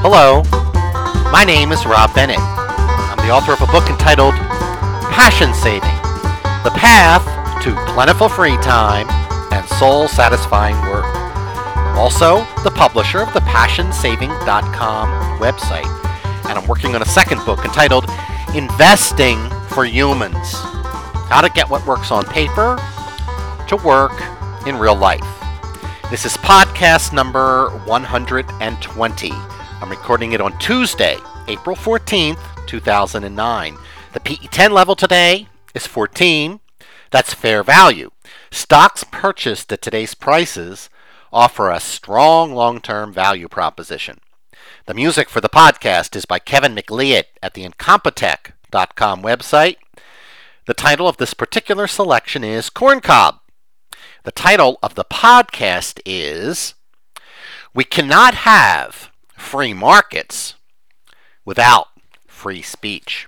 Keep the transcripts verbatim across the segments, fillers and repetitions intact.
Hello, my name is Rob Bennett. I'm the author of a book entitled Passion Saving, The Path to Plentiful Free Time and Soul-Satisfying Work. I'm also the publisher of the passion saving dot com website, and I'm working on a second book entitled Investing for Humans, How to Get What Works on Paper to Work in Real Life. This is podcast number one hundred twenty. I'm recording it on Tuesday, April fourteenth, two thousand nine. The P E ten level today is fourteen. That's fair value. Stocks purchased at today's prices offer a strong long-term value proposition. The music for the podcast is by Kevin MacLeod at the incompetech dot com website. The title of this particular selection is Corncob. The title of the podcast is We Cannot Have Free Markets Without Free Speech.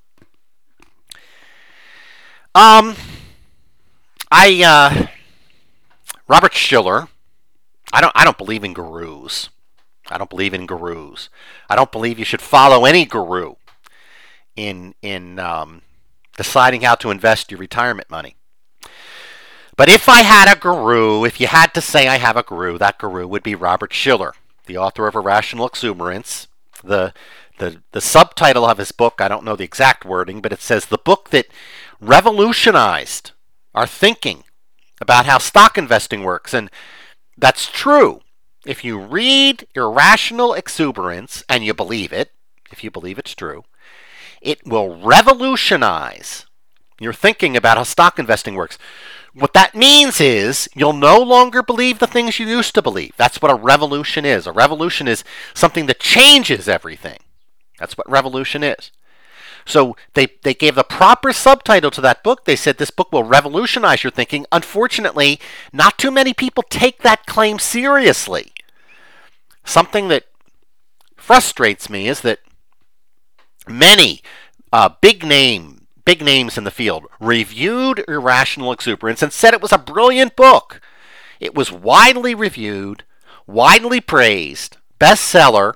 Um, I, uh, Robert Shiller, I don't, I don't believe in gurus. I don't believe in gurus. I don't believe you should follow any guru in, in, um, deciding how to invest your retirement money. But if I had a guru, if you had to say I have a guru, that guru would be Robert Shiller, the author of Irrational Exuberance. The, the, the subtitle of his book, I don't know the exact wording, but it says the book that revolutionized our thinking about how stock investing works. And that's true. If you read Irrational Exuberance, and you believe it, if you believe it's true, it will revolutionize your thinking about how stock investing works. What that means is you'll no longer believe the things you used to believe. That's what a revolution is. A revolution is something that changes everything. That's what revolution is. So they, they gave the proper subtitle to that book. They said this book will revolutionize your thinking. Unfortunately, not too many people take that claim seriously. Something that frustrates me is that many uh, big name big names in the field reviewed Irrational Exuberance and said it was a brilliant book. It was widely reviewed, widely praised, bestseller.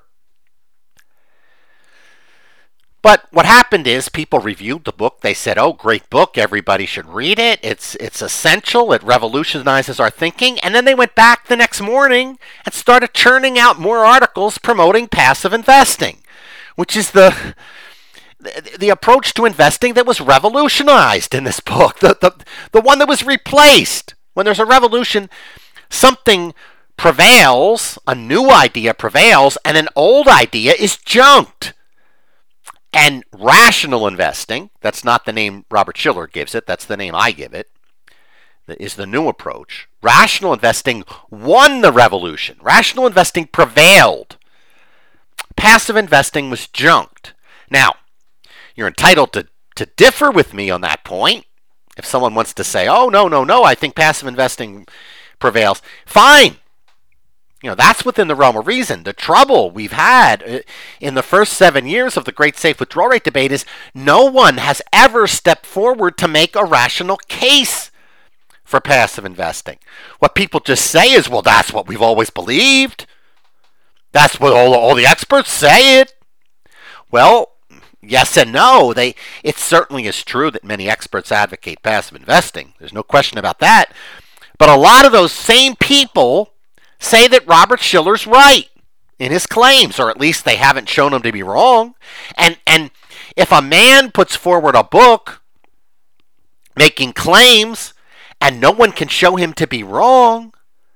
But what happened is people reviewed the book. They said, oh, great book. Everybody should read it. It's it's essential. It revolutionizes our thinking. And then they went back the next morning and started churning out more articles promoting passive investing, which is the the, the approach to investing that was revolutionized in this book, the, the, the one that was replaced. When there's a revolution, something prevails, a new idea prevails, and an old idea is junked. And rational investing, that's not the name Robert Shiller gives it, that's the name I give it, is the new approach. Rational investing won the revolution. Rational investing prevailed. Passive investing was junked. Now, you're entitled to, to differ with me on that point. If someone wants to say, oh, no, no, no, I think passive investing prevails, fine. You know, that's within the realm of reason. The trouble we've had in the first seven years of the Great Safe Withdrawal Rate debate is no one has ever stepped forward to make a rational case for passive investing. What people just say is, well, that's what we've always believed. That's what all, all the experts say it. Well, yes and no. They, it certainly is true that many experts advocate passive investing. There's no question about that. But a lot of those same people say that Robert Shiller's right in his claims, or at least they haven't shown him to be wrong. And and if a man puts forward a book making claims and no one can show him to be wrong,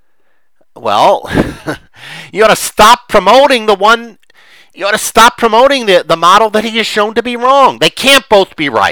well, you ought to stop promoting the one, you ought to stop promoting the, the model that he has shown to be wrong. They can't both be right.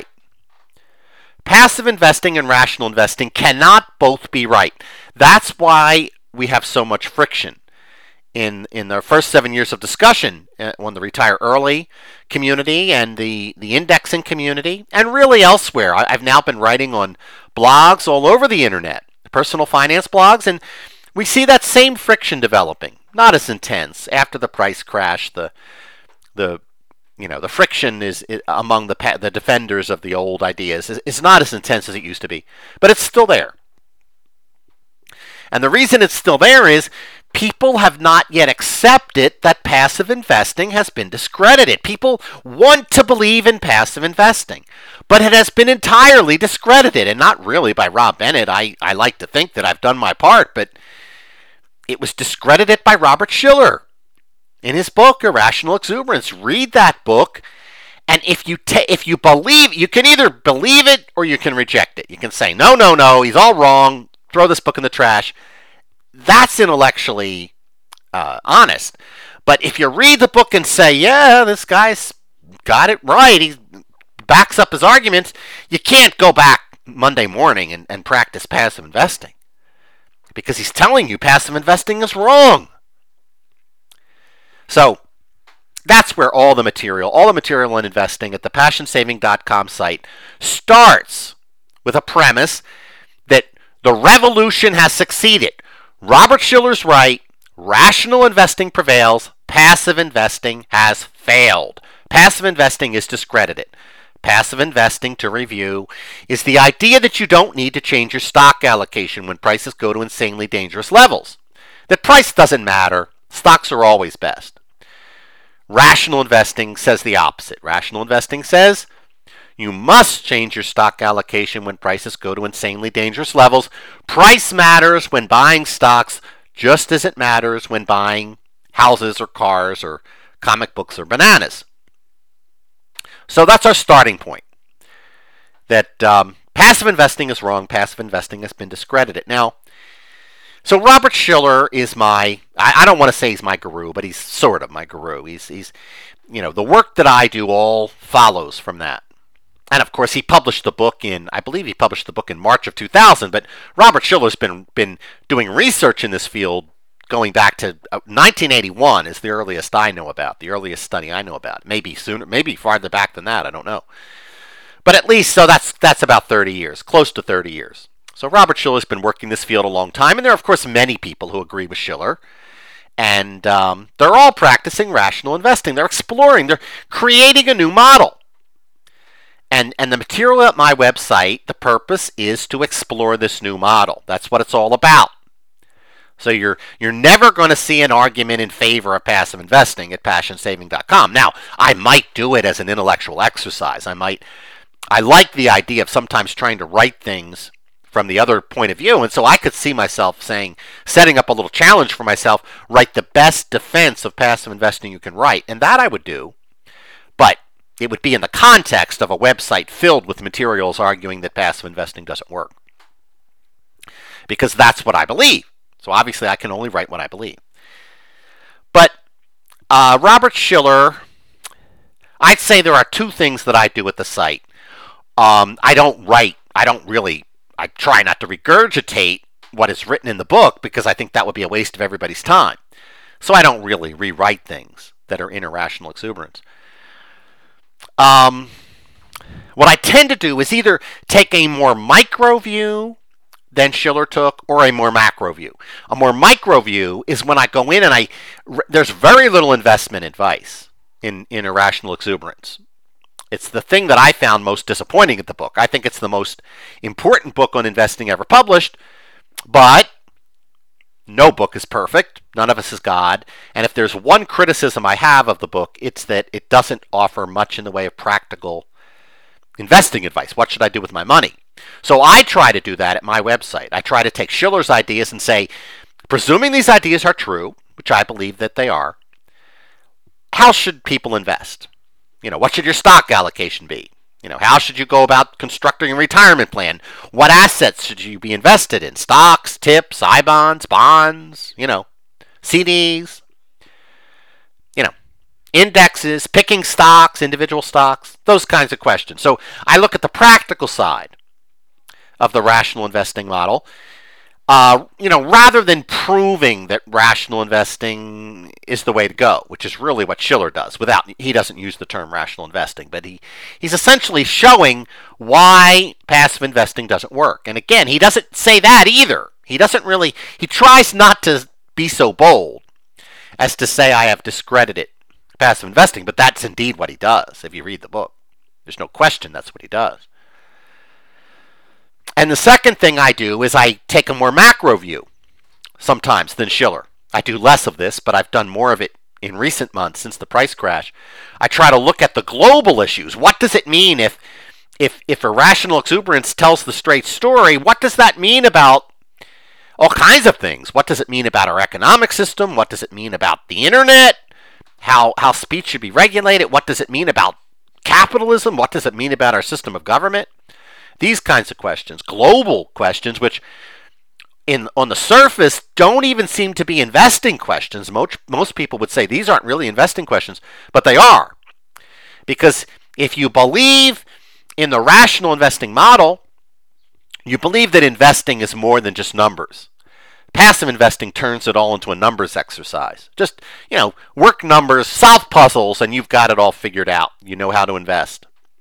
Passive investing and rational investing cannot both be right. That's why we have so much friction in in the first seven years of discussion on the retire early community and the, the indexing community, and really elsewhere. I, I've now been writing on blogs all over the internet, personal finance blogs, and we see that same friction developing. Not as intense. After the price crash, the the you know the friction is, is among the the defenders of the old ideas is, is not as intense as it used to be, but it's still there. And the reason it's still there is people have not yet accepted that passive investing has been discredited. People want to believe in passive investing, but it has been entirely discredited, and not really by Rob Bennett. I, I like to think that I've done my part, but it was discredited by Robert Shiller in his book, Irrational Exuberance. Read that book, and if you ta- if you believe, you can either believe it or you can reject it. You can say, no, no, no, he's all wrong, throw this book in the trash. That's intellectually uh, honest. But if you read the book and say, yeah, this guy's got it right, he backs up his arguments, you can't go back Monday morning and, and practice passive investing, because he's telling you passive investing is wrong. So that's where all the material, all the material in investing at the passion saving dot com site starts with a premise that the revolution has succeeded. Robert Shiller's right. Rational investing prevails. Passive investing has failed. Passive investing is discredited. Passive investing, to review, is the idea that you don't need to change your stock allocation when prices go to insanely dangerous levels. That price doesn't matter. Stocks are always best. Rational investing says the opposite. Rational investing says you must change your stock allocation when prices go to insanely dangerous levels. Price matters when buying stocks, just as it matters when buying houses or cars or comic books or bananas. So that's our starting point. That um, passive investing is wrong. Passive investing has been discredited. Now, so Robert Shiller is my, I, I don't want to say he's my guru, but he's sort of my guru. He's, he's, you know, the work that I do all follows from that. And of course, he published the book in, I believe he published the book in March of two thousand, but Robert Shiller's been, been doing research in this field going back to nineteen eighty-one is the earliest I know about, the earliest study I know about. Maybe sooner, maybe farther back than that, I don't know. But at least, so that's that's about thirty years, close to thirty years. So Robert Shiller's been working this field a long time, and there are, of course, many people who agree with Shiller. And um, they're all practicing rational investing. They're exploring, they're creating a new model. And and the material at my website, the purpose is to explore this new model. That's what it's all about. So you're you're never going to see an argument in favor of passive investing at passion saving dot com. Now, I might do it as an intellectual exercise. I might I like the idea of sometimes trying to write things from the other point of view, and so I could see myself saying, setting up a little challenge for myself, write the best defense of passive investing you can write, and that I would do. But it would be in the context of a website filled with materials arguing that passive investing doesn't work. Because that's what I believe. So obviously I can only write what I believe. But uh, Robert Shiller, I'd say there are two things that I do at the site. Um, I don't write, I don't really, I try not to regurgitate what is written in the book because I think that would be a waste of everybody's time. So I don't really rewrite things that are in Irrational Exuberance. Um, what I tend to do is either take a more micro view than Shiller took, or a more macro view. A more micro view is when I go in and I, there's very little investment advice in, in Irrational Exuberance. It's the thing that I found most disappointing at the book. I think it's the most important book on investing ever published, but no book is perfect. None of us is God. And if there's one criticism I have of the book, it's that it doesn't offer much in the way of practical investing advice. What should I do with my money? So I try to do that at my website. I try to take Shiller's ideas and say, presuming these ideas are true, which I believe that they are, how should people invest? You know, what should your stock allocation be? You know, how should you go about constructing a retirement plan? What assets should you be invested in? Stocks, tips, I bonds, bonds, you know, C Ds, you know, indexes, picking stocks, individual stocks, those kinds of questions. So I look at the practical side of the rational investing model. Uh, you know, rather than proving that rational investing is the way to go, which is really what Shiller does. Without, he doesn't use the term rational investing, but he, he's essentially showing why passive investing doesn't work. And again, he doesn't say that either. He doesn't really, he tries not to be so bold as to say I have discredited passive investing, but that's indeed what he does if you read the book. There's no question that's what he does. And the second thing I do is I take a more macro view sometimes than Shiller. I do less of this, but I've done more of it in recent months since the price crash. I try to look at the global issues. What does it mean if if if irrational exuberance tells the straight story? What does that mean about all kinds of things? What does it mean about our economic system? What does it mean about the internet? How how speech should be regulated? What does it mean about capitalism? What does it mean about our system of government? These kinds of questions, global questions, which in on the surface don't even seem to be investing questions. Most, most people would say these aren't really investing questions, but they are. Because if you believe in the rational investing model, you believe that investing is more than just numbers. Passive investing turns it all into a numbers exercise. Just, you know, work numbers, solve puzzles, and you've got it all figured out. You know how to invest.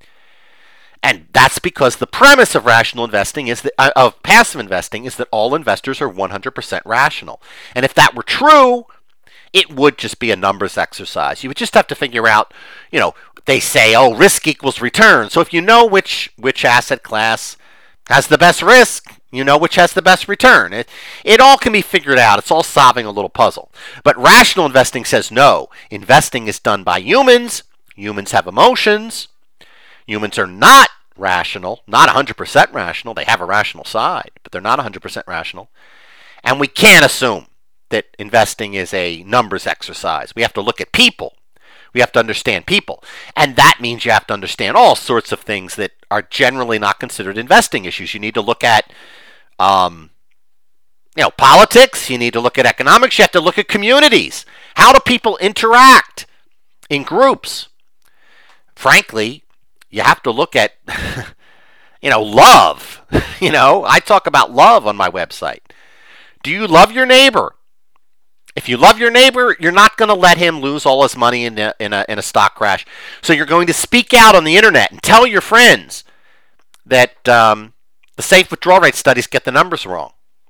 And that's because the premise of rational investing is that, uh, of passive investing is that all investors are one hundred percent rational. And if that were true, it would just be a numbers exercise. You would just have to figure out, you know, they say, oh, risk equals return. So if you know which which asset class has the best risk, you know which has the best return. It, it all can be figured out. It's all solving a little puzzle. But rational investing says no. Investing is done by humans. Humans have emotions. Humans are not rational, not one hundred percent rational. They have a rational side, but they're not one hundred percent rational. And we can't assume that investing is a numbers exercise. We have to look at people. We have to understand people. And that means you have to understand all sorts of things that are generally not considered investing issues. You need to look at um, you know, politics. You need to look at economics. You have to look at communities. How do people interact in groups? Frankly, you have to look at, you know, love. You know, I talk about love on my website. Do you love your neighbor? If you love your neighbor, you're not going to let him lose all his money in a, in a, in a stock crash. So you're going to speak out on the internet and tell your friends that um, the safe withdrawal rate studies get the numbers wrong.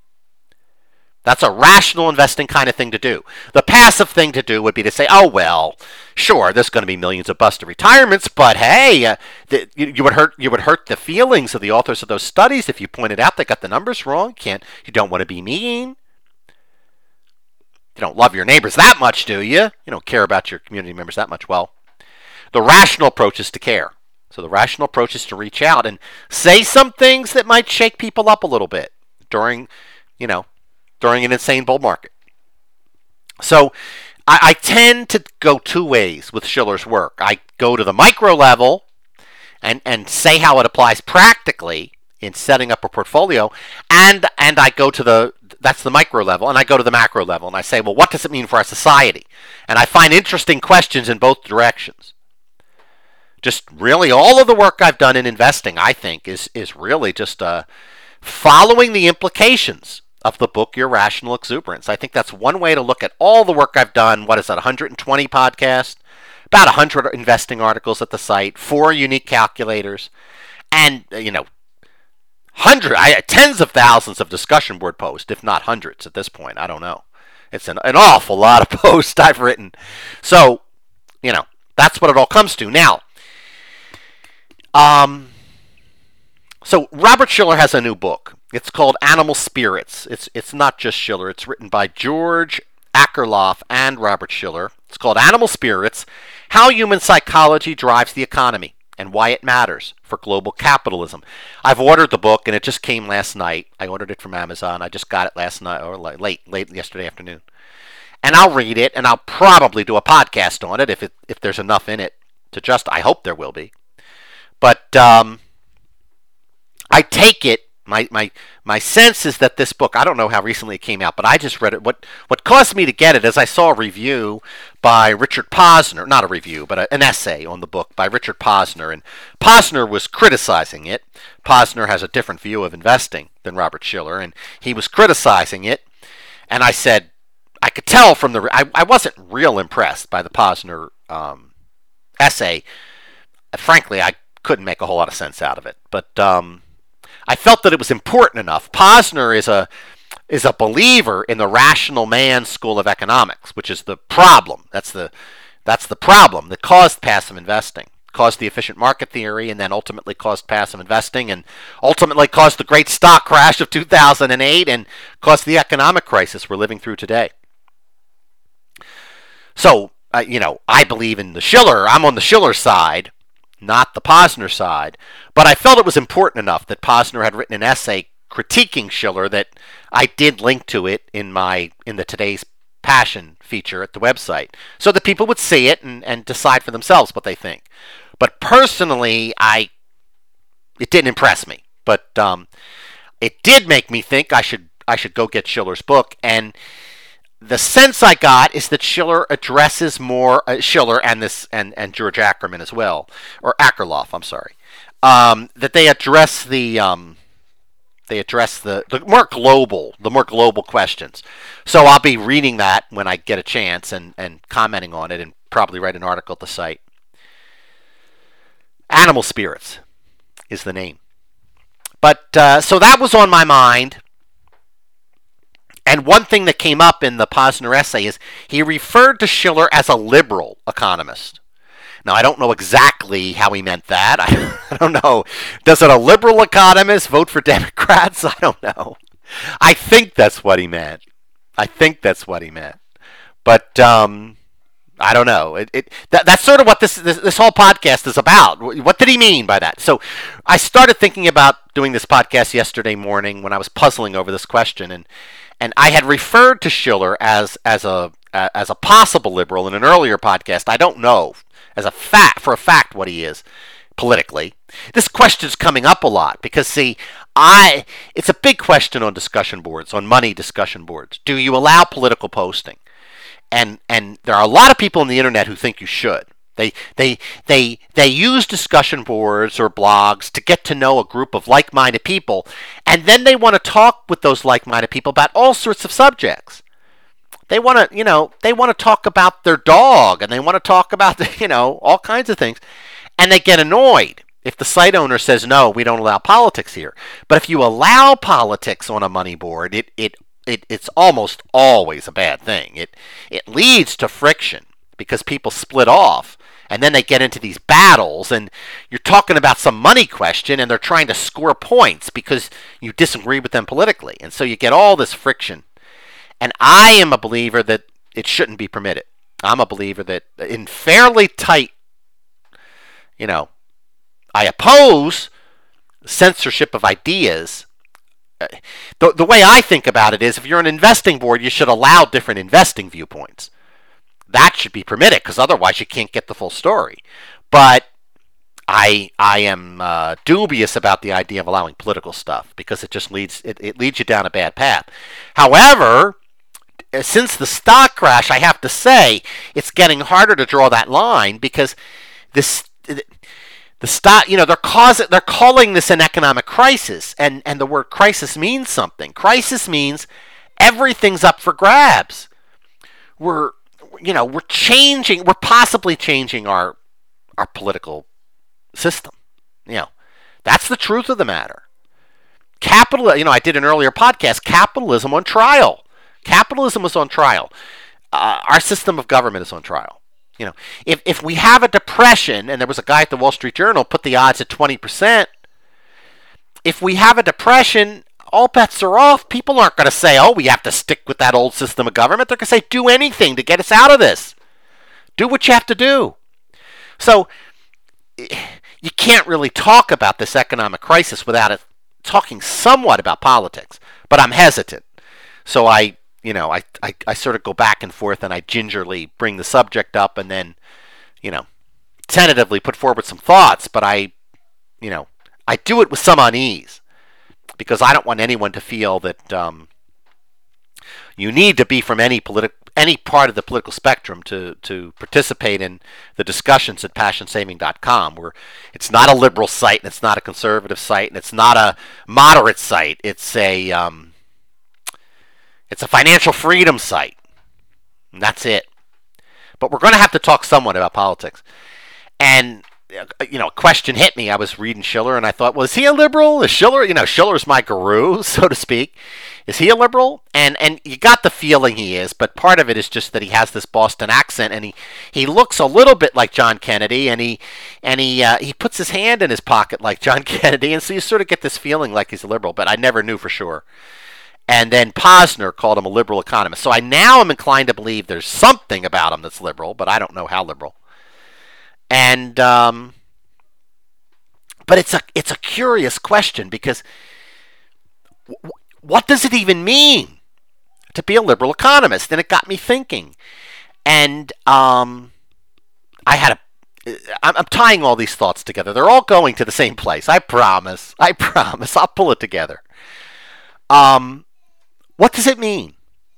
That's a rational investing kind of thing to do. The passive thing to do would be to say, oh, well, sure, there's going to be millions of busted retirements, but hey, uh, the, you, you would hurt you would hurt the feelings of the authors of those studies if you pointed out they got the numbers wrong. You can't, you don't want to be mean. You don't love your neighbors that much, do you? You don't care about your community members that much. Well, the rational approach is to care. So the rational approach is to reach out and say some things that might shake people up a little bit during, you know, during an insane bull market. So I, I tend to go two ways with Shiller's work. I go to the micro level and, and say how it applies practically in setting up a portfolio, and and I go to the, that's the micro level, and I go to the macro level, and I say, well, what does it mean for our society? And I find interesting questions in both directions. Just really all of the work I've done in investing, I think, is, is really just uh, following the implications of the book Irrational Exuberance. I think that's one way to look at all the work I've done. What is that, one hundred twenty podcasts, about one hundred investing articles at the site, four unique calculators, and, you know, hundred, I, tens of thousands of discussion board posts, if not hundreds at this point. I don't know. It's an, an awful lot of posts I've written. So, you know, that's what it all comes to. Now, um, so Robert Shiller has a new book. It's called Animal Spirits. It's it's not just Shiller. It's written by George Akerlof and Robert Shiller. It's called Animal Spirits, How Human Psychology Drives the Economy and Why It Matters for Global Capitalism. I've ordered the book, and it just came last night. I ordered it from Amazon. I just got it last night, or late, late yesterday afternoon. And I'll read it, and I'll probably do a podcast on it if it, if there's enough in it to just, I hope there will be. But um, I take it, My my my sense is that this book, I don't know how recently it came out, but I just read it. What what caused me to get it is I saw a review by Richard Posner, not a review, but a, an essay on the book by Richard Posner, and Posner was criticizing it. Posner has a different view of investing than Robert Shiller, and he was criticizing it, and I said, I could tell from the, I, I wasn't real impressed by the Posner um, essay. Frankly, I couldn't make a whole lot of sense out of it, but um, I felt that it was important enough. Posner is a is a believer in the rational man school of economics, which is the problem. That's the that's the problem that caused passive investing, caused the efficient market theory, and then ultimately caused passive investing, and ultimately caused the great stock crash of two thousand eight, and caused the economic crisis we're living through today. so, uh, you know, I believe in the Schiller. I'm on the Schiller side, not the Posner side. But I felt it was important enough that Posner had written an essay critiquing Schiller that I did link to it in my in the Today's Passion feature at the website, so that people would see it and, and decide for themselves what they think. But personally, I it didn't impress me. But um, it did make me think I should I should go get Schiller's book. And the sense I got is that Schiller addresses more uh, Schiller and this and, and George Ackerman as well, or Akerlof. I'm sorry, um, that they address the um, they address the, the more global the more global questions. So I'll be reading that when I get a chance and, and commenting on it, and probably write an article at the site. Animal Spirits is the name. But uh, so that was on my mind. And one thing that came up in the Posner essay is he referred to Schiller as a liberal economist. Now, I don't know exactly how he meant that. I, I don't know. Does it a liberal economist vote for Democrats? I don't know. I think that's what he meant. I think that's what he meant. But um, I don't know. It, it that, that's sort of what this, this this whole podcast is about. What did he mean by that? So I started thinking about doing this podcast yesterday morning when I was puzzling over this question, and and I had referred to Schiller as as a as a possible liberal in an earlier podcast. I don't know as a fact for a fact what he is politically. This question's coming up a lot because, see, I it's a big question on discussion boards, on money discussion boards. Do you allow political posting? And and there are a lot of people on the internet who think you should. They they they they use discussion boards or blogs to get to know a group of like-minded people, and then they want to talk with those like-minded people about all sorts of subjects. They want to, you know, they want to talk about their dog, and they want to talk about, you know, all kinds of things, and they get annoyed if the site owner says, no, we don't allow politics here. But if you allow politics on a money board, it it It, it's almost always a bad thing. It it leads to friction because people split off, and then they get into these battles, and you're talking about some money question, and they're trying to score points because you disagree with them politically, and so you get all this friction. And I am a believer that it shouldn't be permitted. I'm a believer that in fairly tight, you know, I oppose censorship of ideas. The, the way I think about it is, if you're an investing board, you should allow different investing viewpoints. That should be permitted, because otherwise you can't get the full story. But I I am uh, dubious about the idea of allowing political stuff, because it just leads it, it leads you down a bad path. However, since the stock crash, I have to say it's getting harder to draw that line, because this. The stock, you know, they're causing, they're calling this an economic crisis, and, and the word crisis means something. Crisis means everything's up for grabs. We're, you know, we're changing, we're possibly changing our our political system. You know, that's the truth of the matter. Capital, you know, I did an earlier podcast, capitalism on trial. Capitalism is on trial. Uh, our system of government is on trial. You know, if if we have a depression, and there was a guy at the Wall Street Journal put the odds at twenty percent, if we have a depression, all bets are off. People aren't going to say, oh, we have to stick with that old system of government. They're going to say, do anything to get us out of this. Do what you have to do. So you can't really talk about this economic crisis without it talking somewhat about politics. But I'm hesitant. So I... You know, I, I, I sort of go back and forth, and I gingerly bring the subject up, and then, you know, tentatively put forward some thoughts. But I, you know, I do it with some unease, because I don't want anyone to feel that um, you need to be from any politi- any part of the political spectrum to, to participate in the discussions at passion saving dot com, where it's not a liberal site, and it's not a conservative site, and it's not a moderate site. It's a um, It's a financial freedom site. And that's it. But we're going to have to talk somewhat about politics. And, you know, a question hit me. I was reading Schiller, and I thought, well, is he a liberal? Is Schiller, you know, Schiller's my guru, so to speak. Is he a liberal? And and you got the feeling he is, but part of it is just that he has this Boston accent, and he, he looks a little bit like John Kennedy, and he and he uh, he puts his hand in his pocket like John Kennedy, and so you sort of get this feeling like he's a liberal, but I never knew for sure. And then Posner called him a liberal economist. So I now am inclined to believe there's something about him that's liberal, but I don't know how liberal. And um, but it's a it's a curious question because w- what does it even mean to be a liberal economist? And it got me thinking. And um, I had a I'm tying all these thoughts together. They're all going to the same place. I promise. I promise. I'll pull it together. Um, what does it mean?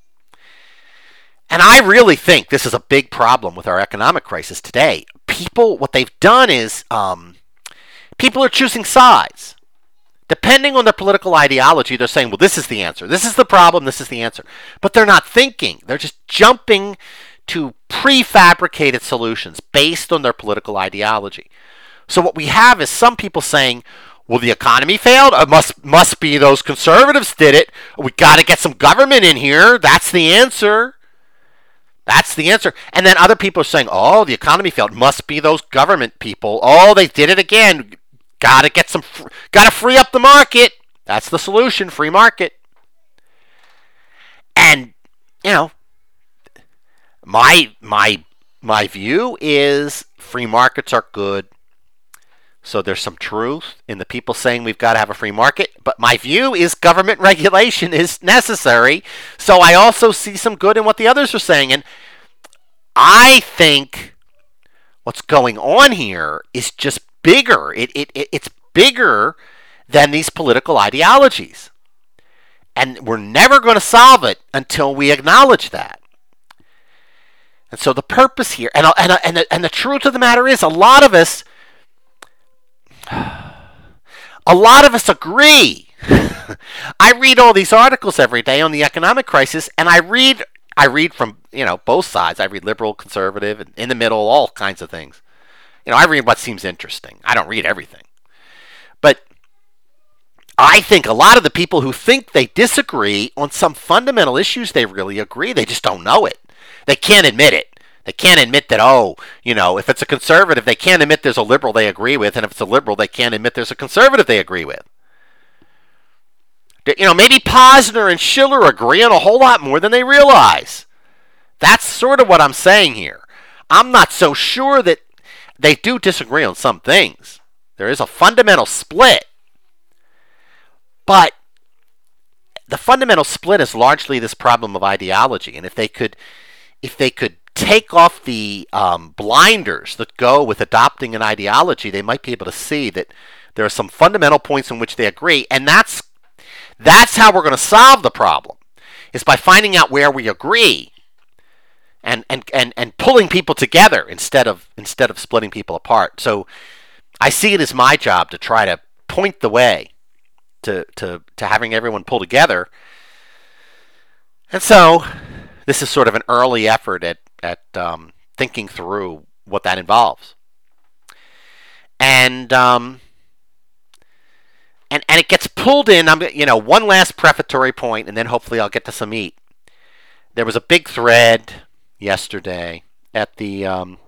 And I really think this is a big problem with our economic crisis today. People, what they've done is um, people are choosing sides. Depending on their political ideology, they're saying, well, this is the answer. This is the problem. This is the answer. But they're not thinking. They're just jumping to prefabricated solutions based on their political ideology. So what we have is some people saying, well, the economy failed. It must must be those conservatives did it. We got to get some government in here. That's the answer. That's the answer. And then other people are saying, oh, the economy failed. Must be those government people. Oh, they did it again. Got to get some. Got to free up the market. That's the solution. Free market. And you know. My my my view is free markets are good. So there's some truth in the people saying we've got to have a free market. But my view is government regulation is necessary. So I also see some good in what the others are saying. And I think what's going on here is just bigger. It, it, it it's bigger than these political ideologies. And we're never going to solve it until we acknowledge that. And so the purpose here, and and and the, and the truth of the matter is, a lot of us, a lot of us agree. I read all these articles every day on the economic crisis, and I read, I read from you know both sides. I read liberal, conservative, and in the middle, all kinds of things. You know, I read what seems interesting. I don't read everything, but I think a lot of the people who think they disagree on some fundamental issues, they really agree. They just don't know it. They can't admit it. They can't admit that, oh, you know, if it's a conservative, they can't admit there's a liberal they agree with. And if it's a liberal, they can't admit there's a conservative they agree with. You know, maybe Posner and Schiller agree on a whole lot more than they realize. That's sort of what I'm saying here. I'm not so sure that they do disagree on some things. There is a fundamental split. But the fundamental split is largely this problem of ideology. And if they could... If they could take off the um, blinders that go with adopting an ideology, they might be able to see that there are some fundamental points in which they agree, and that's that's how we're going to solve the problem, is by finding out where we agree, and and, and, and pulling people together instead of instead of splitting people apart. So I see it as my job to try to point the way to to, to having everyone pull together, and so. This is sort of an early effort at at um, thinking through what that involves, and um, and and it gets pulled in. I'm you know one last prefatory point, and then hopefully I'll get to some meat. There was a big thread yesterday at the um,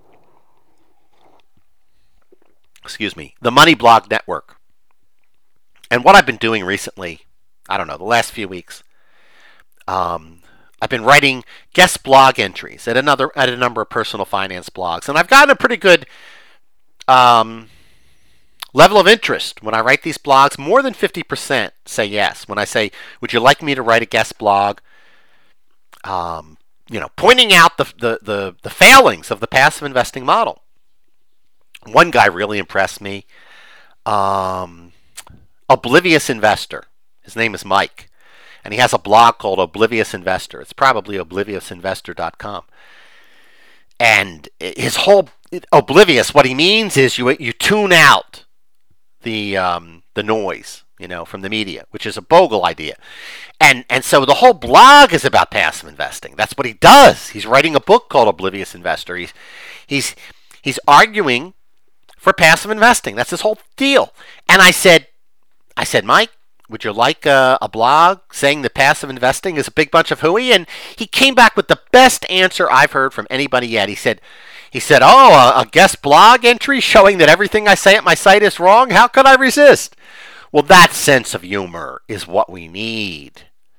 excuse me the Money Blog Network, and what I've been doing recently, I don't know, the last few weeks. Um, I've been writing guest blog entries at another at a number of personal finance blogs, and I've gotten a pretty good um, level of interest when I write these blogs. More than fifty percent say yes when I say, "Would you like me to write a guest blog?" Um, you know, pointing out the, the the the failings of the passive investing model. One guy really impressed me. Um, Oblivious Investor. His name is Mike. And he has a blog called Oblivious Investor. It's probably oblivious investor dot com. And his whole oblivious, what he means is you you tune out the um, the noise, you know, from the media, which is a bogle idea. And and so the whole blog is about passive investing. That's what he does. He's writing a book called Oblivious Investor. He's he's he's arguing for passive investing. That's his whole deal. And I said, I said, Mike, would you like a, a blog saying that passive investing is a big bunch of hooey? And he came back with the best answer I've heard from anybody yet. He said, he said, oh, a, a guest blog entry showing that everything I say at my site is wrong? How could I resist? Well, that sense of humor is what we need.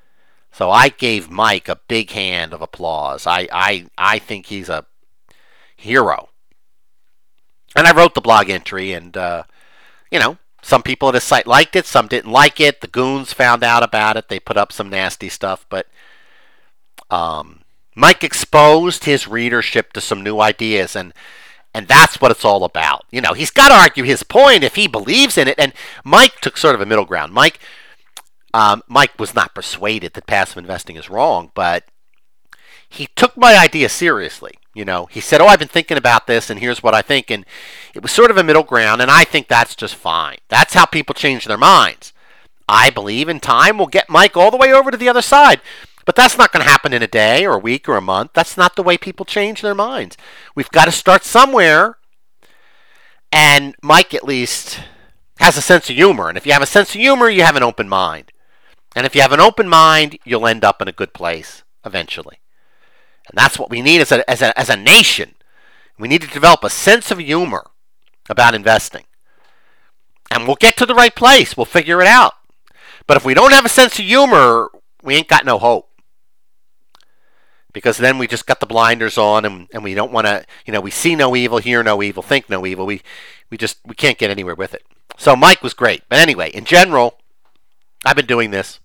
So I gave Mike a big hand of applause. I, I, I think he's a hero. And I wrote the blog entry, and, uh, you know, some people at his site liked it, some didn't like it. The goons found out about it. They put up some nasty stuff, but um, Mike exposed his readership to some new ideas, and and that's what it's all about. You know, he's got to argue his point if he believes in it. And Mike took sort of a middle ground. Mike, um, Mike was not persuaded that passive investing is wrong, but he took my idea seriously. You know, he said, "Oh, I've been thinking about this, and here's what I think." And it was sort of a middle ground, and I think that's just fine. That's how people change their minds. I believe in time we'll get Mike all the way over to the other side. But that's not going to happen in a day or a week or a month. That's not the way people change their minds. We've got to start somewhere. And Mike, at least, has a sense of humor. And if you have a sense of humor, you have an open mind. And if you have an open mind, you'll end up in a good place eventually. And that's what we need as a, as a, as a nation. We need to develop a sense of humor about investing. And we'll get to the right place. We'll figure it out. But if we don't have a sense of humor, we ain't got no hope. Because then we just got the blinders on, and, and we don't want to, you know, we see no evil, hear no evil, think no evil. We we just, we can't get anywhere with it. So Mike was great. But anyway, in general, I've been doing this.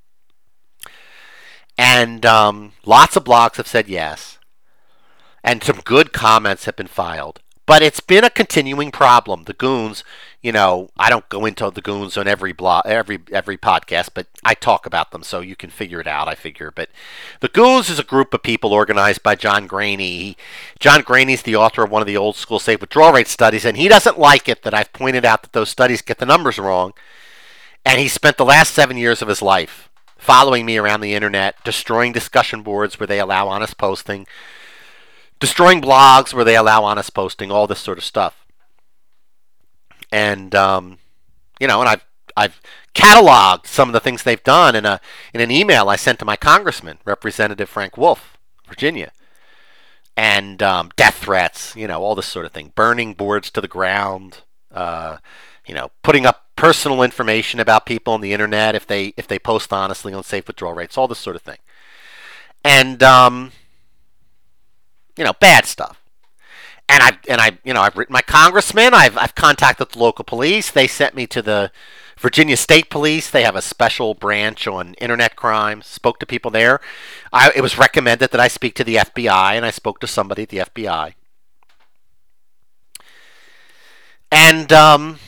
And um, lots of blogs have said yes. And some good comments have been filed. But it's been a continuing problem. The goons, you know, I don't go into the goons on every blog, every every podcast, but I talk about them, so you can figure it out, I figure. But the goons is a group of people organized by John Graney. He, John Graney is the author of one of the old school safe withdrawal rate studies, and he doesn't like it that I've pointed out that those studies get the numbers wrong. And he spent the last seven years of his life following me around the internet, destroying discussion boards where they allow honest posting, destroying blogs where they allow honest posting, all this sort of stuff. And um, you know, and I've I've cataloged some of the things they've done in a in an email I sent to my congressman, Representative Frank Wolf, Virginia. And um, death threats, you know, all this sort of thing, burning boards to the ground, uh, you know, putting up personal information about people on the internet if they if they post honestly on safe withdrawal rates, all this sort of thing. And um, you know, bad stuff. And I and I you know I've written my congressman. I've I've contacted the local police. They sent me to the Virginia State Police. They have a special branch on internet crimes. Spoke to people there. I, it was recommended that I speak to the F B I, and I spoke to somebody at the F B I. And um,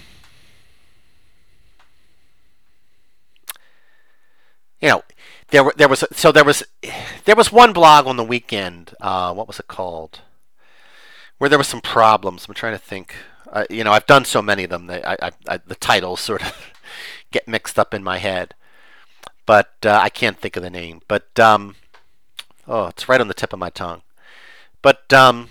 you know, there there was so there was there was one blog on the weekend. Uh, what was it called? Where there was some problems. I'm trying to think. Uh, you know, I've done so many of them that I, I, I, the titles sort of get mixed up in my head. But uh, I can't think of the name. But um, oh, it's right on the tip of my tongue. But um,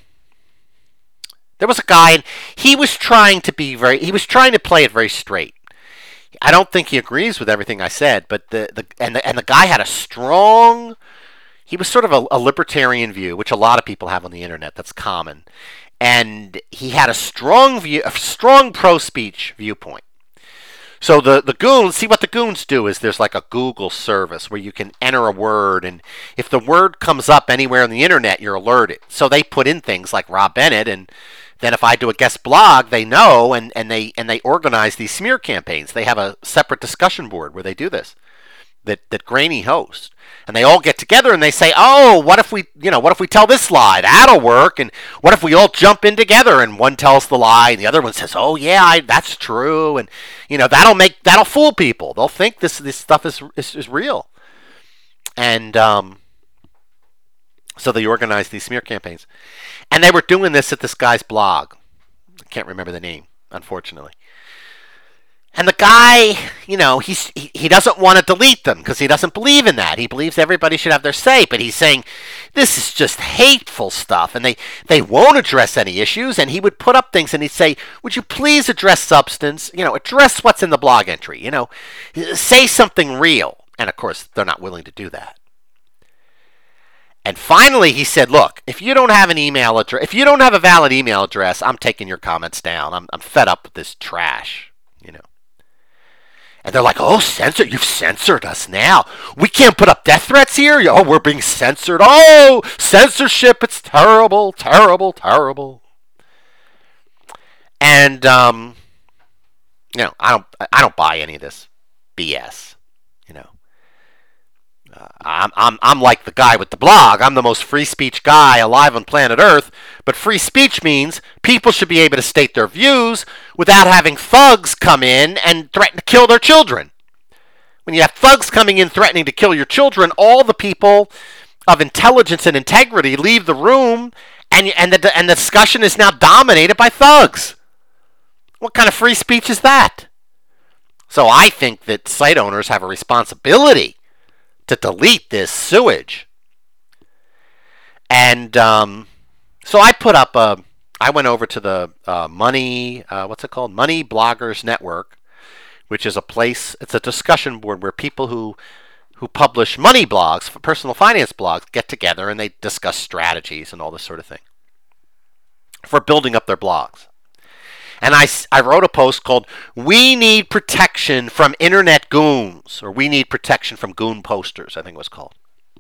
there was a guy, and he was trying to be very. He was trying to play it very straight. I don't think he agrees with everything I said, but the, the and the and the guy had a strong. He was sort of a, a libertarian view, which a lot of people have on the internet. That's common, and he had a strong view, a strong pro-speech viewpoint. So the the goons, see what the goons do is there's like a Google service where you can enter a word, and if the word comes up anywhere on the internet, you're alerted. So they put in things like Rob Bennett, and then if I do a guest blog, they know, and, and they and they organize these smear campaigns. They have a separate discussion board where they do this, that that Graney hosts. And they all get together and they say, oh, what if we, you know, what if we tell this lie? That'll work. And what if we all jump in together and one tells the lie and the other one says, oh, yeah, I, that's true. And, you know, that'll make, that'll fool people. They'll think this, this stuff is, is, is real. And um, so they organized these smear campaigns. And they were doing this at this guy's blog. I can't remember the name, unfortunately. And the guy, you know, he's, he he doesn't want to delete them because he doesn't believe in that. He believes everybody should have their say, but he's saying this is just hateful stuff, and they, they won't address any issues, and he would put up things, and he'd say, would you please address substance, you know, address what's in the blog entry, you know, say something real. And, of course, they're not willing to do that. And finally, he said, look, if you don't have an email address, if you don't have a valid email address, I'm taking your comments down. I'm, I'm fed up with this trash, you know. And they're like, oh, censor, you've censored us now. We can't put up death threats here. Oh, we're being censored. Oh, censorship, it's terrible, terrible, terrible. And, um, you know, I don't, I don't buy any of this B S, you know. Uh, I'm, I'm, I'm like the guy with the blog. I'm the most free speech guy alive on planet Earth. But free speech means people should be able to state their views without having thugs come in and threaten to kill their children. When you have thugs coming in threatening to kill your children, all the people of intelligence and integrity leave the room, and and the and the discussion is now dominated by thugs. What kind of free speech is that? So I think that site owners have a responsibility to delete this sewage. And um, so I put up a, I went over to the uh, Money, uh, what's it called? Money Bloggers Network, which is a place, it's a discussion board where people who who publish money blogs, for personal finance blogs, get together and they discuss strategies and all this sort of thing for building up their blogs. And I, I wrote a post called, We Need Protection from Internet Goons, or We Need Protection from Goon Posters, I think it was called.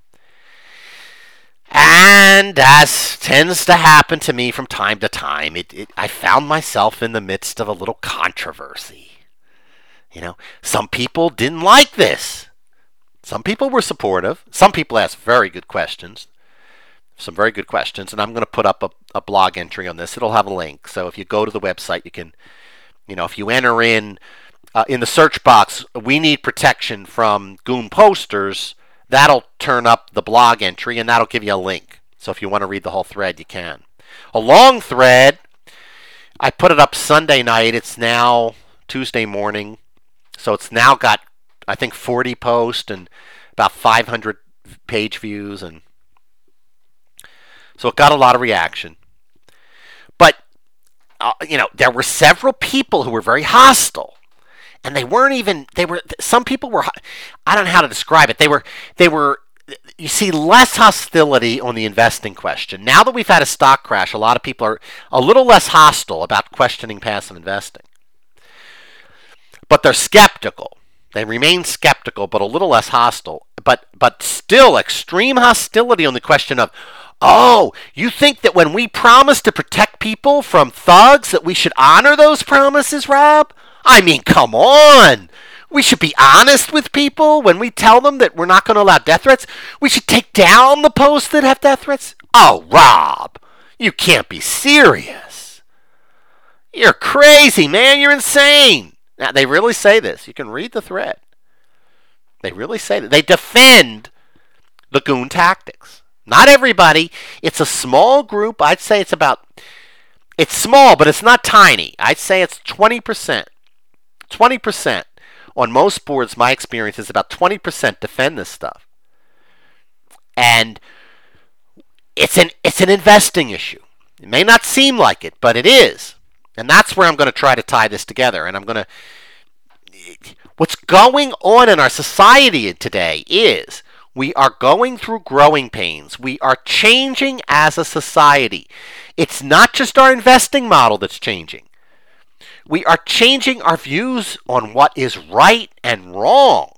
And as tends to happen to me from time to time, it, it, I found myself in the midst of a little controversy. You know, some people didn't like this. Some people were supportive. Some people asked very good questions. Some very good questions, and I'm going to put up a, a blog entry on this. It'll have a link, so if you go to the website, you can, you know, if you enter in uh, in the search box, we need protection from goon posters, that'll turn up the blog entry, and that'll give you a link. So if you want to read the whole thread, you can. A long thread, I put it up Sunday night. It's now Tuesday morning, so it's now got, I think, forty posts and about five hundred page views, and so it got a lot of reaction. But, uh, you know, there were several people who were very hostile. And they weren't even, they were, some people were, I don't know how to describe it. They were, they were, you see less hostility on the investing question. Now that we've had a stock crash, a lot of people are a little less hostile about questioning passive investing. But they're skeptical. They remain skeptical, but a little less hostile. But, but still extreme hostility on the question of, oh, you think that when we promise to protect people from thugs that we should honor those promises, Rob? I mean, come on. We should be honest with people when we tell them that we're not going to allow death threats. We should take down the posts that have death threats. Oh, Rob, you can't be serious. You're crazy, man. You're insane. Now, they really say this. You can read the thread. They really say that. They defend the goon tactics. Not everybody. It's a small group. I'd say it's about, it's small, but it's not tiny. I'd say it's twenty percent. twenty percent. On most boards, my experience is about twenty percent defend this stuff. And it's an, it's an investing issue. It may not seem like it, but it is. And that's where I'm going to try to tie this together. And I'm going to, what's going on in our society today is, we are going through growing pains. We are changing as a society. It's not just our investing model that's changing. We are changing our views on what is right and wrong.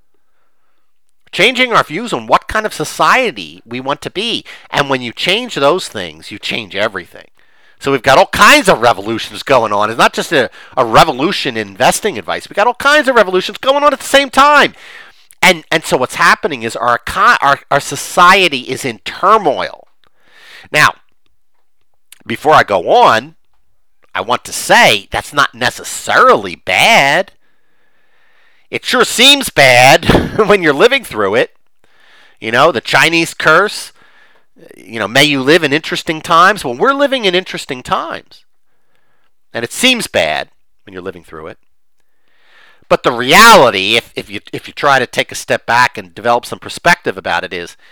Changing our views on what kind of society we want to be. And when you change those things, you change everything. So we've got all kinds of revolutions going on. It's not just a, a revolution in investing advice. We've got all kinds of revolutions going on at the same time. And and so what's happening is our, our our society is in turmoil. Now, before I go on, I want to say that's not necessarily bad. It sure seems bad when you're living through it. You know, the Chinese curse, you know, may you live in interesting times. Well, we're living in interesting times. And it seems bad when you're living through it. But the reality, if, if you if you try to take a step back and develop some perspective about it, is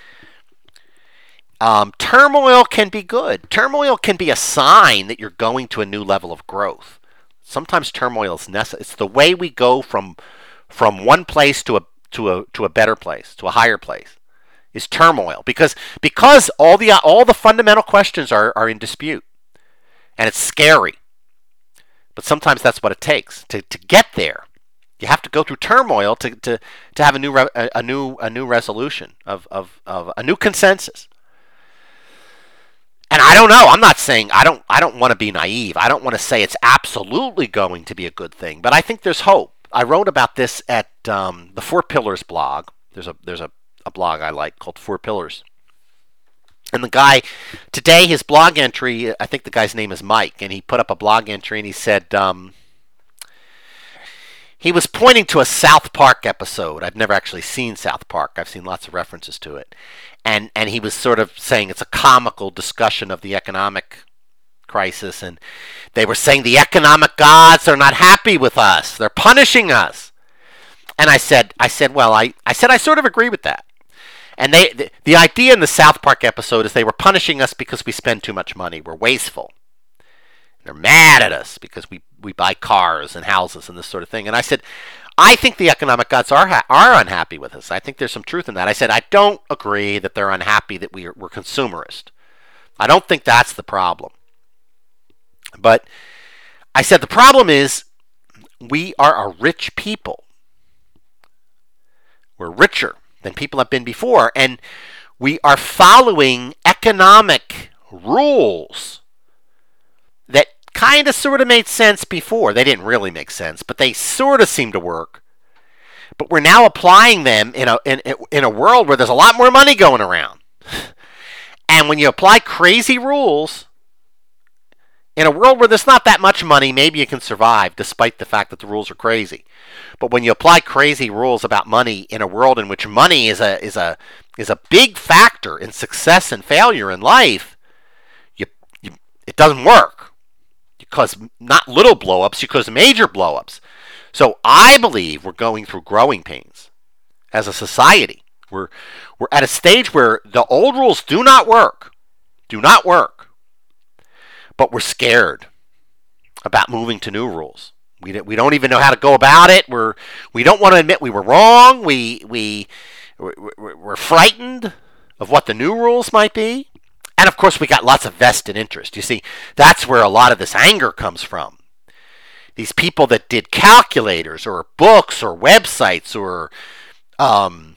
um, turmoil can be good. Turmoil can be a sign that you're going to a new level of growth. Sometimes turmoil is necessary. It's the way we go from from one place to a to a to a better place, to a higher place, is turmoil. Because because all the all the fundamental questions are, are in dispute, and it's scary. But sometimes that's what it takes to, to get there. You have to go through turmoil to, to, to have a new re- a, a new a new resolution of, of, of a new consensus. And I don't know. I'm not saying I don't I don't want to be naive. I don't want to say it's absolutely going to be a good thing, but I think there's hope. I wrote about this at um, the Four Pillars blog. There's a there's a, a blog I like called Four Pillars. And the guy, today, his blog entry, I think the guy's name is Mike, and he put up a blog entry and he said, um, he was pointing to a South Park episode. I've never actually seen South Park. I've seen lots of references to it. And and he was sort of saying it's a comical discussion of the economic crisis. And they were saying the economic gods are not happy with us. They're punishing us. And I said, I said, well, I, I said I sort of agree with that. And they, the, the idea in the South Park episode is they were punishing us because we spend too much money. We're wasteful. They're mad at us because we, we buy cars and houses and this sort of thing. And I said, I think the economic gods are ha- are unhappy with us. I think there's some truth in that. I said, I don't agree that they're unhappy that we are, we're consumerist. I don't think that's the problem. But I said the problem is we are a rich people. We're richer than people have been before, and we are following economic rules that kind of sort of made sense before. They didn't really make sense, but they sort of seem to work. But we're now applying them in a in, in a world where there's a lot more money going around. And when you apply crazy rules in a world where there's not that much money, maybe you can survive despite the fact that the rules are crazy. But when you apply crazy rules about money in a world in which money is a is a is a big factor in success and failure in life, you, you it doesn't work. You cause not little blow-ups, you cause major blow-ups. So I believe we're going through growing pains as a society. We're we're at a stage where the old rules do not work. Do not work. But we're scared about moving to new rules. We we don't even know how to go about it. We're we don't want to admit we were wrong. We we we're frightened of what the new rules might be, and of course we got lots of vested interest. You see, that's where a lot of this anger comes from. These people that did calculators or books or websites or um,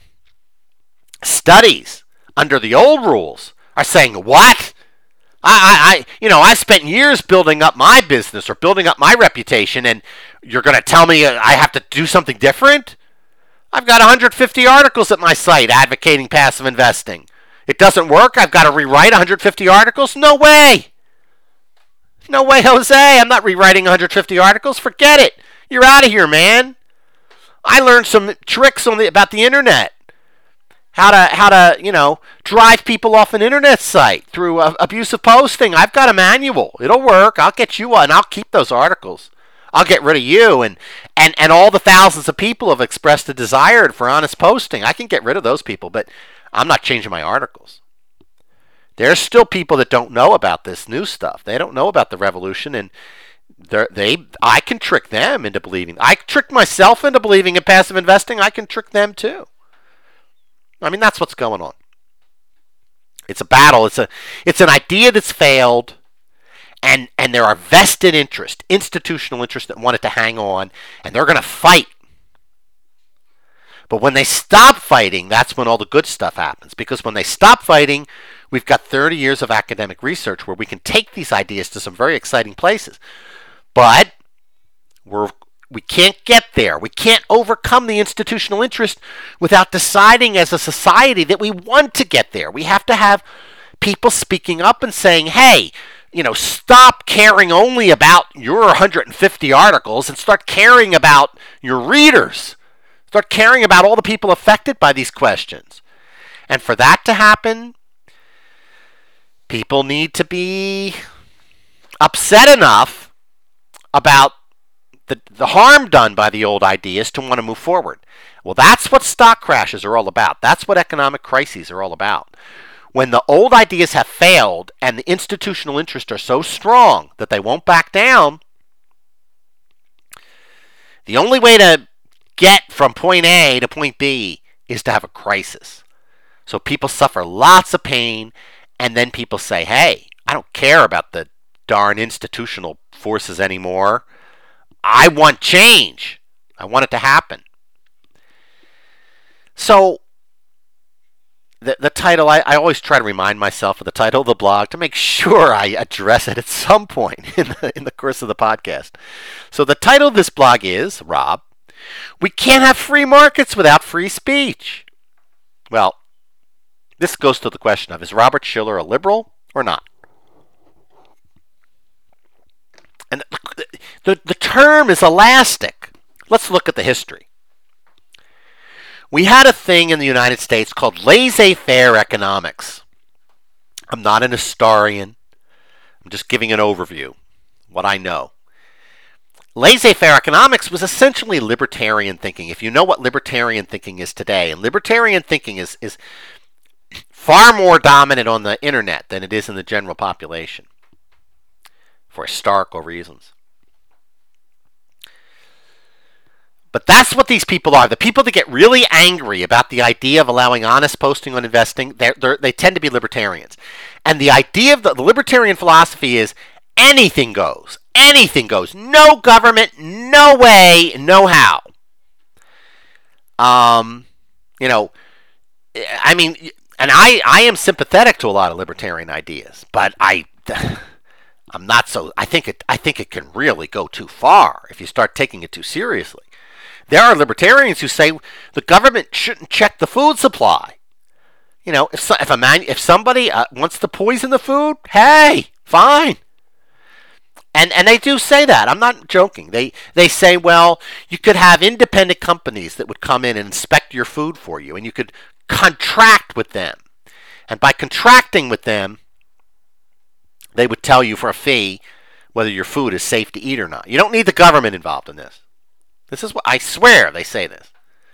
studies under the old rules are saying, "What? I, I, you know, I spent years building up my business or building up my reputation, and you're going to tell me I have to do something different? I've got one hundred fifty articles at my site advocating passive investing. It doesn't work? I've got to rewrite one hundred fifty articles? No way! No way, Jose! I'm not rewriting one hundred fifty articles. Forget it. You're out of here, man. I learned some tricks on the about the internet. How to, how to, you know, drive people off an internet site through uh, abusive posting. I've got a manual. It'll work. I'll get you one. I'll keep those articles. I'll get rid of you. And, and, and all the thousands of people have expressed a desire for honest posting. I can get rid of those people, but I'm not changing my articles. There's still people that don't know about this new stuff. They don't know about the revolution, and they, I can trick them into believing. I tricked myself into believing in passive investing. I can trick them too. I mean, that's what's going on. It's a battle. It's a it's an idea that's failed, and and there are vested interest, institutional interest that want it to hang on, and they're going to fight. But when they stop fighting, that's when all the good stuff happens. Because when they stop fighting, we've got thirty years of academic research where we can take these ideas to some very exciting places. But we're We can't get there. We can't overcome the institutional interest without deciding as a society that we want to get there. We have to have people speaking up and saying, hey, you know, stop caring only about your one hundred fifty articles and start caring about your readers. Start caring about all the people affected by these questions. And for that to happen, people need to be upset enough about The, the harm done by the old ideas to want to move forward. Well, that's what stock crashes are all about. That's what economic crises are all about. When the old ideas have failed and the institutional interests are so strong that they won't back down, the only way to get from point A to point B is to have a crisis. So people suffer lots of pain, and then people say, hey, I don't care about the darn institutional forces anymore. I want change. I want it to happen. So the the title, I, I always try to remind myself of the title of the blog to make sure I address it at some point in the, in the course of the podcast. So the title of this blog is, Rob, "We Can't Have Free Markets Without Free Speech." Well, this goes to the question of, is Robert Shiller a liberal or not? And the, the, the term is elastic. Let's look at the history. We had a thing in the United States called laissez-faire economics. I'm not an historian. I'm just giving an overview, what I know. Laissez-faire economics was essentially libertarian thinking. If you know what libertarian thinking is today, and libertarian thinking is, is far more dominant on the internet than it is in the general population for historical reasons. But that's what these people are. The people that get really angry about the idea of allowing honest posting on investing, they're, they're, they tend to be libertarians. And the idea of the, the libertarian philosophy is anything goes. Anything goes. No government, no way, no how. Um, you know, I mean, and I, I am sympathetic to a lot of libertarian ideas, but I, I'm not so. I think it. I think it can really go too far if you start taking it too seriously. There are libertarians who say the government shouldn't check the food supply. You know, if so, if a man, if somebody uh, wants to poison the food, hey, fine. And and they do say that. I'm not joking. They they say, well, you could have independent companies that would come in and inspect your food for you, and you could contract with them. And by contracting with them, they would tell you for a fee whether your food is safe to eat or not. You don't need the government involved in this. This is what I swear they say this.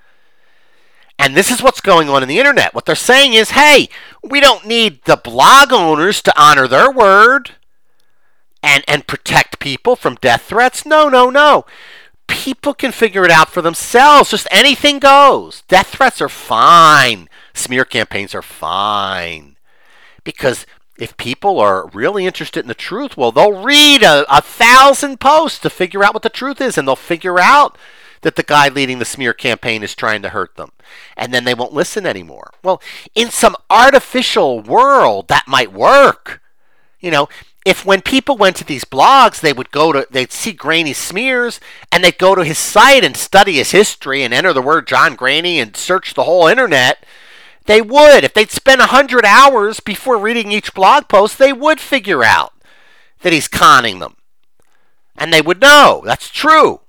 And this is what's going on in the internet. What they're saying is, hey, we don't need the blog owners to honor their word and, and protect people from death threats. No, no, no. People can figure it out for themselves. Just anything goes. Death threats are fine. Smear campaigns are fine. Because if people are really interested in the truth, well, they'll read a, a thousand posts to figure out what the truth is, and they'll figure out that the guy leading the smear campaign is trying to hurt them. And then they won't listen anymore. Well, in some artificial world, that might work. You know, if when people went to these blogs, they would go to, they'd see Graney's smears, and they'd go to his site and study his history and enter the word John Graney and search the whole internet, they would. If they'd spend one hundred hours before reading each blog post, they would figure out that he's conning them. And they would know. That's true.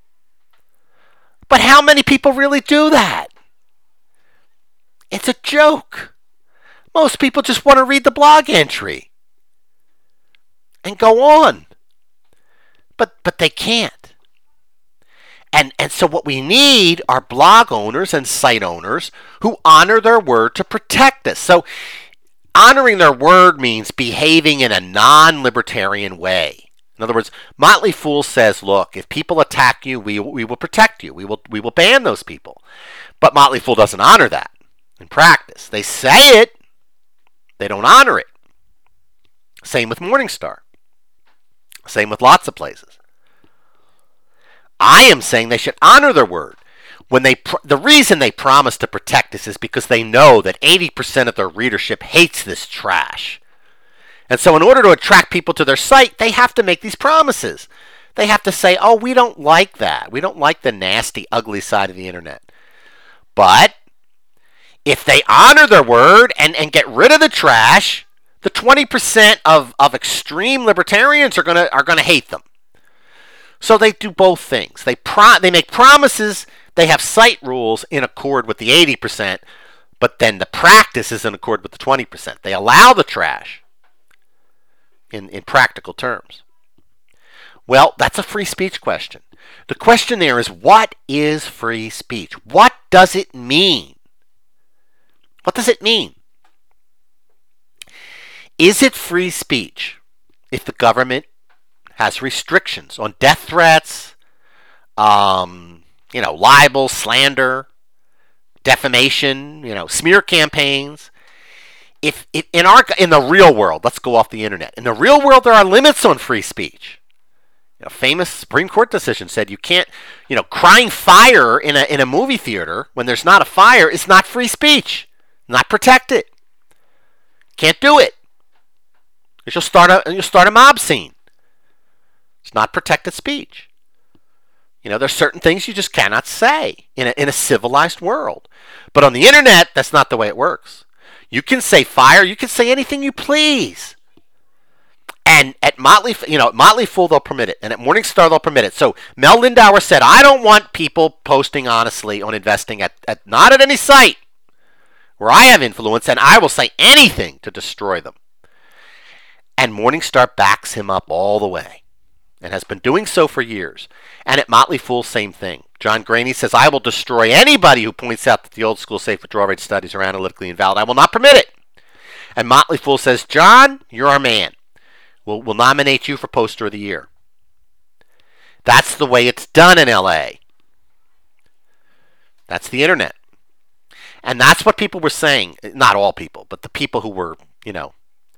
But how many people really do that? It's a joke. Most people just want to read the blog entry and go on. But but they can't. And and so what we need are blog owners and site owners who honor their word to protect us. So honoring their word means behaving in a non-libertarian way. In other words, Motley Fool says, look, if people attack you, we, we will protect you. We will, we will ban those people. But Motley Fool doesn't honor that in practice. They say it. They don't honor it. Same with Morningstar. Same with lots of places. I am saying they should honor their word. When they pr- the reason they promise to protect us is because they know that eighty percent of their readership hates this trash. And so in order to attract people to their site, they have to make these promises. They have to say, oh, we don't like that. We don't like the nasty, ugly side of the internet. But if they honor their word and, and get rid of the trash, the twenty percent of, of extreme libertarians are gonna are gonna hate them. So they do both things. They pro- they make promises, they have site rules in accord with the eighty percent, but then the practice is in accord with the twenty percent. They allow the trash in, in practical terms. Well, that's a free speech question. The question there is, what is free speech? What does it mean? What does it mean? Is it free speech if the government has restrictions on death threats, um, you know, libel, slander, defamation, you know, smear campaigns? If, if in our in the real world, let's go off the internet. In the real world, there are limits on free speech. A famous Supreme Court decision said you can't, you know, crying fire in a in a movie theater when there's not a fire is not free speech, not protected. Can't do it. You'll start a you'll start a mob scene. It's not protected speech. You know, there's certain things you just cannot say in a, in a civilized world. But on the internet, that's not the way it works. You can say fire. You can say anything you please. And at Motley, you know, at Motley Fool, they'll permit it. And at Morningstar, they'll permit it. So Mel Lindauer said, I don't want people posting honestly on investing at, at not at any site where I have influence, and I will say anything to destroy them. And Morningstar backs him up all the way and has been doing so for years. And at Motley Fool, same thing. John Graney says, I will destroy anybody who points out that the old school safe withdrawal rate studies are analytically invalid. I will not permit it. And Motley Fool says, John, you're our man. We'll, we'll nominate you for Poster of the Year. That's the way it's done in L A. That's the internet. And that's what people were saying. Not all people, but the people who were, you know,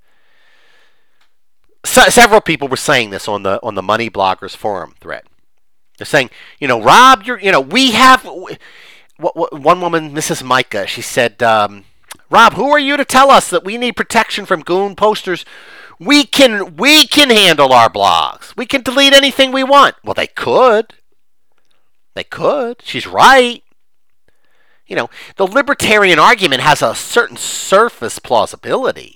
so, several people were saying this on the on the Money Bloggers forum thread. They're saying, you know, Rob, you're, you know, we have. What, what, one woman, Missus Micah, she said, um, Rob, who are you to tell us that we need protection from goon posters? We can we can handle our blogs. We can delete anything we want. Well, they could. They could. She's right. You know, the libertarian argument has a certain surface plausibility.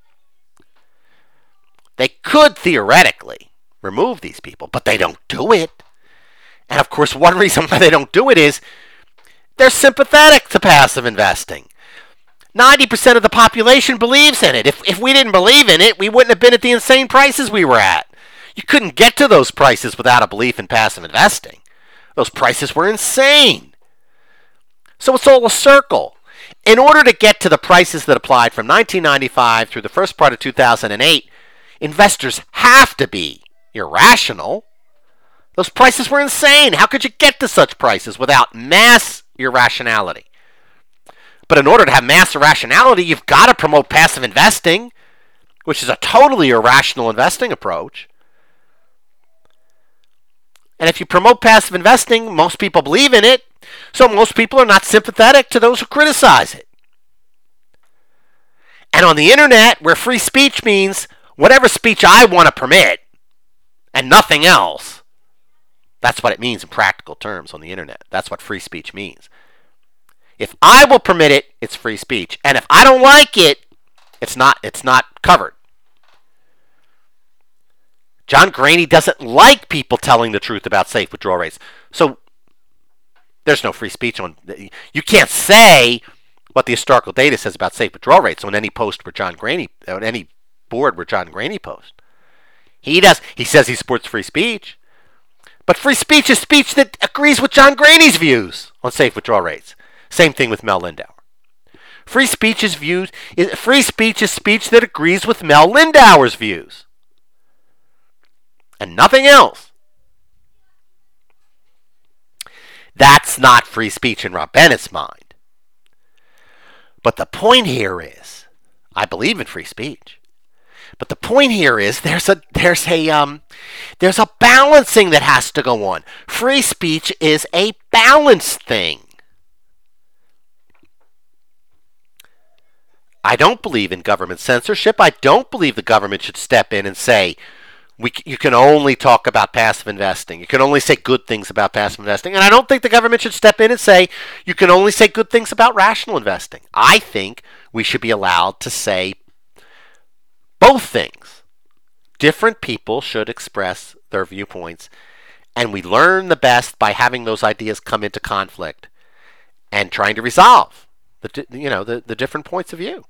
They could theoretically remove these people, but they don't do it. And of course, one reason why they don't do it is they're sympathetic to passive investing. ninety percent of the population believes in it. If if we didn't believe in it, we wouldn't have been at the insane prices we were at. You couldn't get to those prices without a belief in passive investing. Those prices were insane. So it's all a circle. In order to get to the prices that applied from nineteen ninety-five through the first part of two thousand eight, investors have to be irrational. Those prices were insane. How could you get to such prices without mass irrationality? But in order to have mass irrationality, you've got to promote passive investing, which is a totally irrational investing approach. And if you promote passive investing, most people believe in it, so most people are not sympathetic to those who criticize it. And on the internet, where free speech means whatever speech I want to permit and nothing else, that's what it means in practical terms on the internet. That's what free speech means. If I will permit it, it's free speech. And if I don't like it, it's not, it's not covered. John Graney doesn't like people telling the truth about safe withdrawal rates. So there's no free speech on. You can't say what the historical data says about safe withdrawal rates on any post where John Graney, on any board where John Graney posts. He does. He says he supports free speech, but free speech is speech that agrees with John Graney's views on safe withdrawal rates. Same thing with Mel Lindauer. Free speech is views. Free speech is speech that agrees with Mel Lindauer's views, and nothing else. That's not free speech in Rob Bennett's mind. But the point here is, I believe in free speech. But the point here is, there's a there's a um there's a balancing that has to go on. Free speech is a balanced thing. I don't believe in government censorship. I don't believe the government should step in and say, we, you can only talk about passive investing. You can only say good things about passive investing. And I don't think the government should step in and say, you can only say good things about rational investing. I think we should be allowed to say both things. Different people should express their viewpoints. And we learn the best by having those ideas come into conflict and trying to resolve the, you know, the, the different points of view.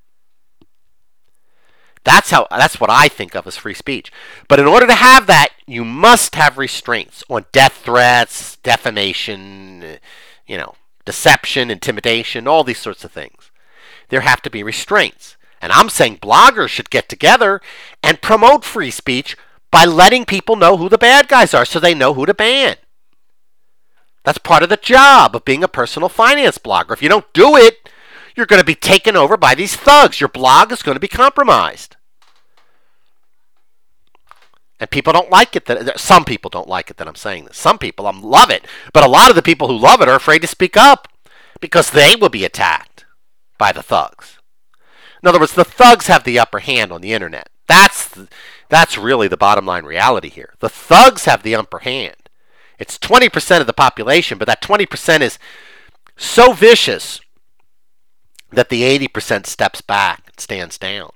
That's how. That's what I think of as free speech. But in order to have that, you must have restraints on death threats, defamation, you know, deception, intimidation, all these sorts of things. There have to be restraints. And I'm saying bloggers should get together and promote free speech by letting people know who the bad guys are so they know who to ban. That's part of the job of being a personal finance blogger. If you don't do it, you're going to be taken over by these thugs. Your blog is going to be compromised. And people don't like it. That some people don't like it that I'm saying this. Some people um, love it, but a lot of the people who love it are afraid to speak up because they will be attacked by the thugs. In other words, the thugs have the upper hand on the internet. That's that's really the bottom line reality here. The thugs have the upper hand. It's twenty percent of the population, but that twenty percent is so vicious that the eighty percent steps back and stands down.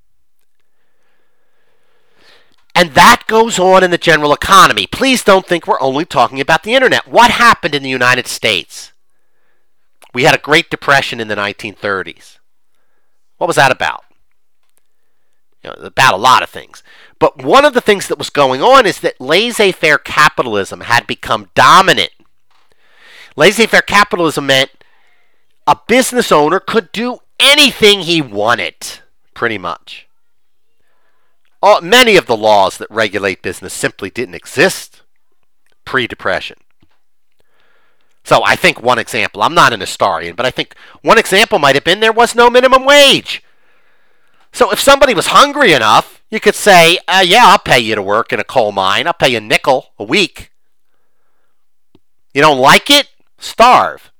And that goes on in the general economy. Please don't think we're only talking about the internet. What happened in the United States? We had a Great Depression in the nineteen thirties. What was that about? You know, about a lot of things. But one of the things that was going on is that laissez-faire capitalism had become dominant. Laissez-faire capitalism meant a business owner could do anything he wanted, pretty much. All, many of the laws that regulate business simply didn't exist pre-Depression. So I think one example, I'm not an historian, but I think one example might have been there was no minimum wage. So if somebody was hungry enough, you could say, uh, yeah, I'll pay you to work in a coal mine. I'll pay you a nickel a week. You don't like it? Starve.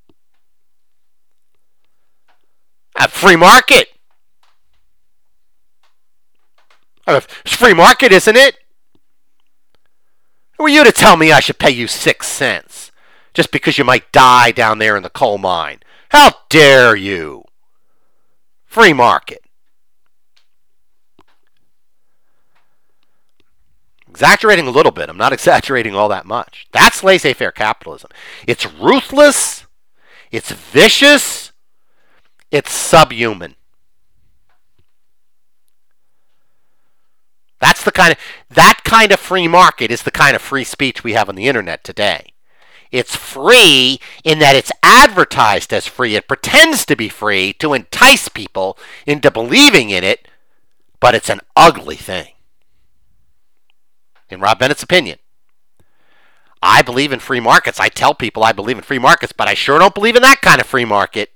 A free market. It's free market, isn't it? Who are you to tell me I should pay you six cents just because you might die down there in the coal mine? How dare you? Free market. Exaggerating a little bit. I'm not exaggerating all that much. That's laissez-faire capitalism. It's ruthless. It's vicious. It's subhuman. That's the kind of that kind of free market is the kind of free speech we have on the internet today. It's free in that it's advertised as free. It pretends to be free to entice people into believing in it, but it's an ugly thing. In Rob Bennett's opinion. I believe in free markets. I tell people I believe in free markets, but I sure don't believe in that kind of free market.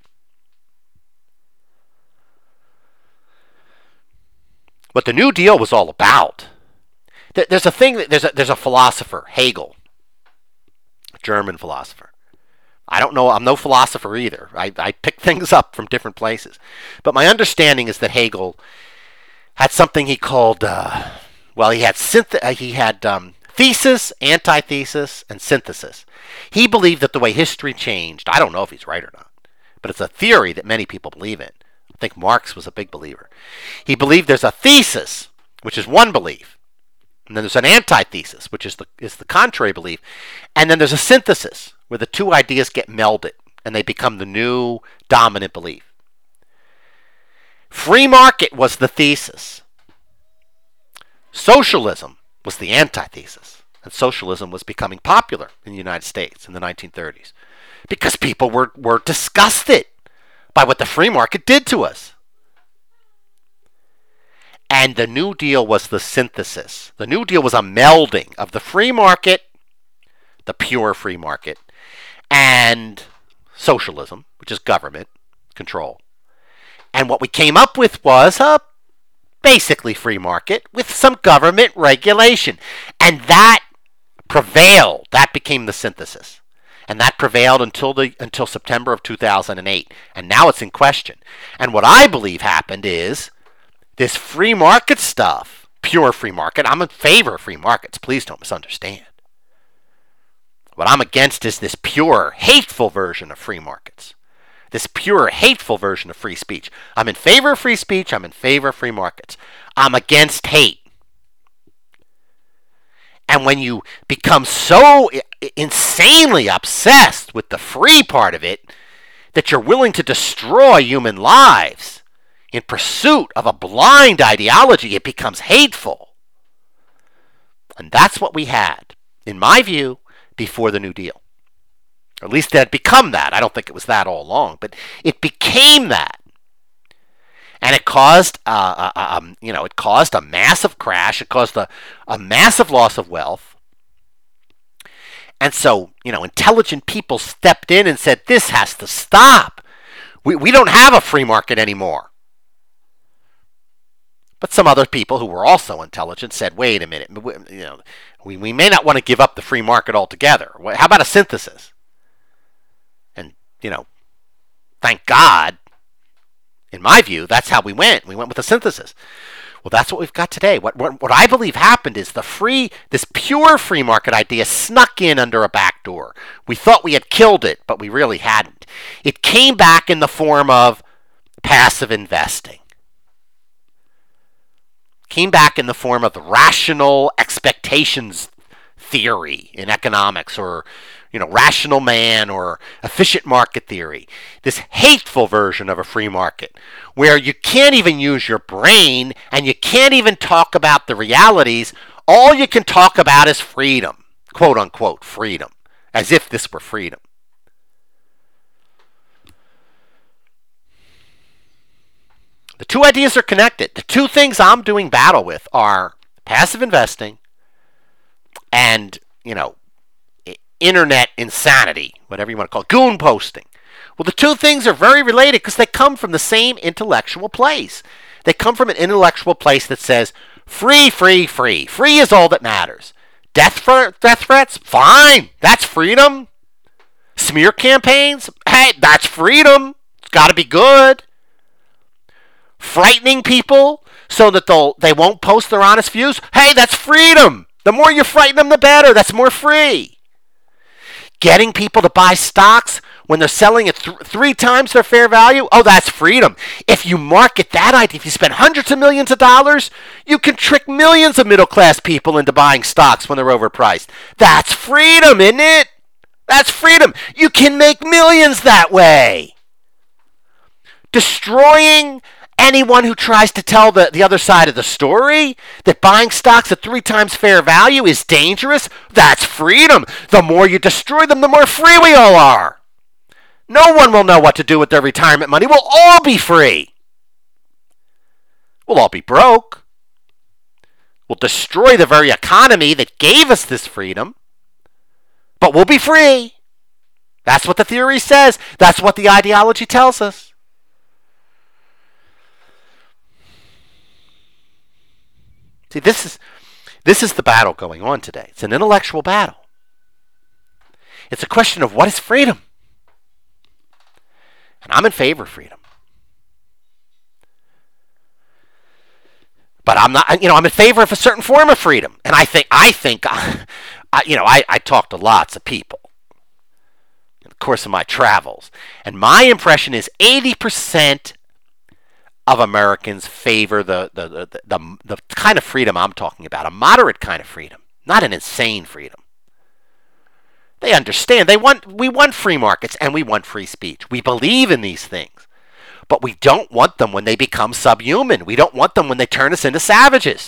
What the New Deal was all about. There's a thing, that, there's, a, there's a philosopher, Hegel, a German philosopher. I don't know, I'm no philosopher either. I, I pick things up from different places. But my understanding is that Hegel had something he called, uh, well, he had synth- uh, he had um, thesis, antithesis, and synthesis. He believed that the way history changed, I don't know if he's right or not, but it's a theory that many people believe in. I think Marx was a big believer. He believed there's a thesis, which is one belief, and then there's an antithesis, which is the is the contrary belief, and then there's a synthesis, where the two ideas get melded, and they become the new dominant belief. Free market was the thesis. Socialism was the antithesis, and socialism was becoming popular in the United States in the nineteen thirties because people were, were disgusted by what the free market did to us. And the New Deal was the synthesis. The New Deal was a melding of the free market, the pure free market, and socialism, which is government control. And what we came up with was a basically free market with some government regulation. And that prevailed. That became the synthesis. And that prevailed until the until September of two thousand eight. And now it's in question. And what I believe happened is this free market stuff, pure free market. I'm in favor of free markets. Please don't misunderstand. What I'm against is this pure, hateful version of free markets. This pure, hateful version of free speech. I'm in favor of free speech. I'm in favor of free markets. I'm against hate. And when you become so insanely obsessed with the free part of it that you're willing to destroy human lives in pursuit of a blind ideology, it becomes hateful. And that's what we had, in my view, before the New Deal. Or at least it had become that. I don't think it was that all along, but it became that. And it caused, uh, uh, um, you know, it caused a massive crash. It caused a, a massive loss of wealth. And so, you know, intelligent people stepped in and said, this has to stop. We, we don't have a free market anymore. But some other people who were also intelligent said, wait a minute, you know, we, we may not want to give up the free market altogether. How about a synthesis? And, you know, thank God, in my view, that's how we went. We went with a synthesis. Well, that's what we've got today. What, what what I believe happened is the free, this pure free market idea snuck in under a back door. We thought we had killed it, but we really hadn't. It came back in the form of passive investing. Came back in the form of the rational expectations theory in economics, or you know, rational man or efficient market theory. This hateful version of a free market where you can't even use your brain and you can't even talk about the realities. All you can talk about is freedom, quote unquote freedom, as if this were freedom. The two ideas are connected. The two things I'm doing battle with are passive investing and, you know, internet insanity, whatever you want to call it, goon posting. Well, the two things are very related because they come from the same intellectual place. They come from an intellectual place that says, free, free, free. Free is all that matters. Death, for, death threats? Fine. That's freedom. Smear campaigns? Hey, that's freedom. It's got to be good. Frightening people so that they'll, they won't post their honest views? Hey, that's freedom. The more you frighten them, the better. That's more free. Getting people to buy stocks when they're selling at th- three times their fair value? Oh, that's freedom. If you market that idea, if you spend hundreds of millions of dollars, you can trick millions of middle-class people into buying stocks when they're overpriced. That's freedom, isn't it? That's freedom. You can make millions that way. Destroying anyone who tries to tell the, the other side of the story, that buying stocks at three times fair value is dangerous, that's freedom. The more you destroy them, the more free we all are. No one will know what to do with their retirement money. We'll all be free. We'll all be broke. We'll destroy the very economy that gave us this freedom, but we'll be free. That's what the theory says. That's what the ideology tells us. See, this is this is the battle going on today. It's an intellectual battle. It's a question of what is freedom. And I'm in favor of freedom. But I'm not, you know, I'm in favor of a certain form of freedom. And I think, I think, I, you know, I, I talk to lots of people in the course of my travels. And my impression is eighty percent of Americans favor the the, the the the kind of freedom I'm talking about, a moderate kind of freedom, not an insane freedom. They understand. They want we want free markets and we want free speech. We believe in these things. But we don't want them when they become subhuman. We don't want them when they turn us into savages.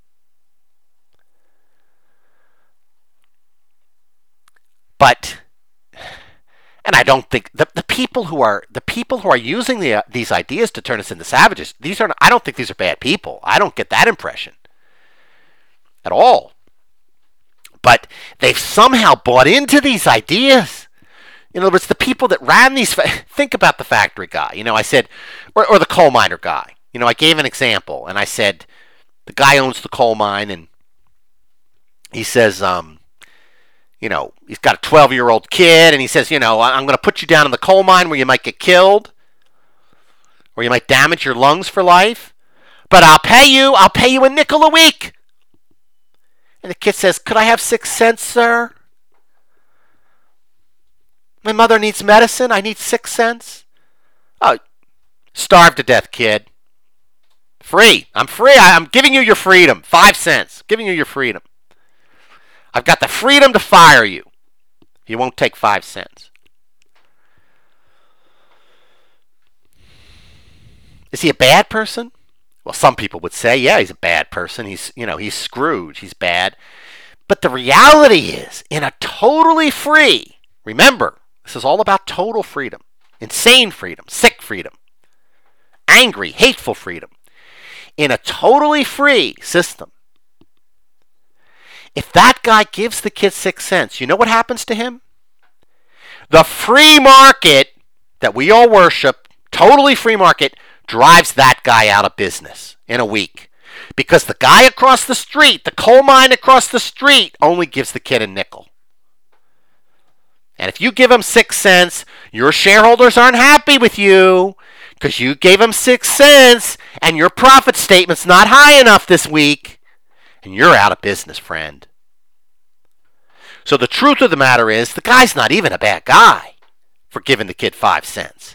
But And I don't think the, the people who are the people who are using the, uh, these ideas to turn us into savages. These are I don't think these are bad people. I don't get that impression at all. But they've somehow bought into these ideas. In other words, the people that ran these. Think about the factory guy. You know, I said, or, or the coal miner guy. You know, I gave an example, and I said, the guy owns the coal mine, and he says, um. You know, he's got a twelve-year-old kid, and he says, you know, I'm going to put you down in the coal mine where you might get killed, or you might damage your lungs for life, but I'll pay you, I'll pay you a nickel a week. And the kid says, could I have six cents, sir? My mother needs medicine, I need six cents. Oh, starve to death, kid. Free. I'm free. I'm giving you your freedom. Five cents. Giving you your freedom. I've got the freedom to fire you. You won't take five cents. Is he a bad person? Well, some people would say, yeah, he's a bad person. He's, you know, he's Scrooge. He's bad. But the reality is, in a totally free, remember, this is all about total freedom, insane freedom, sick freedom, angry, hateful freedom. In a totally free system, if that guy gives the kid six cents, you know what happens to him? The free market that we all worship, totally free market, drives that guy out of business in a week. because the guy across the street, the coal mine across the street, only gives the kid a nickel. And if you give them six cents, your shareholders aren't happy with you because you gave them six cents and your profit statement's not high enough this week, and you're out of business, friend. So the truth of the matter is, the guy's not even a bad guy for giving the kid five cents.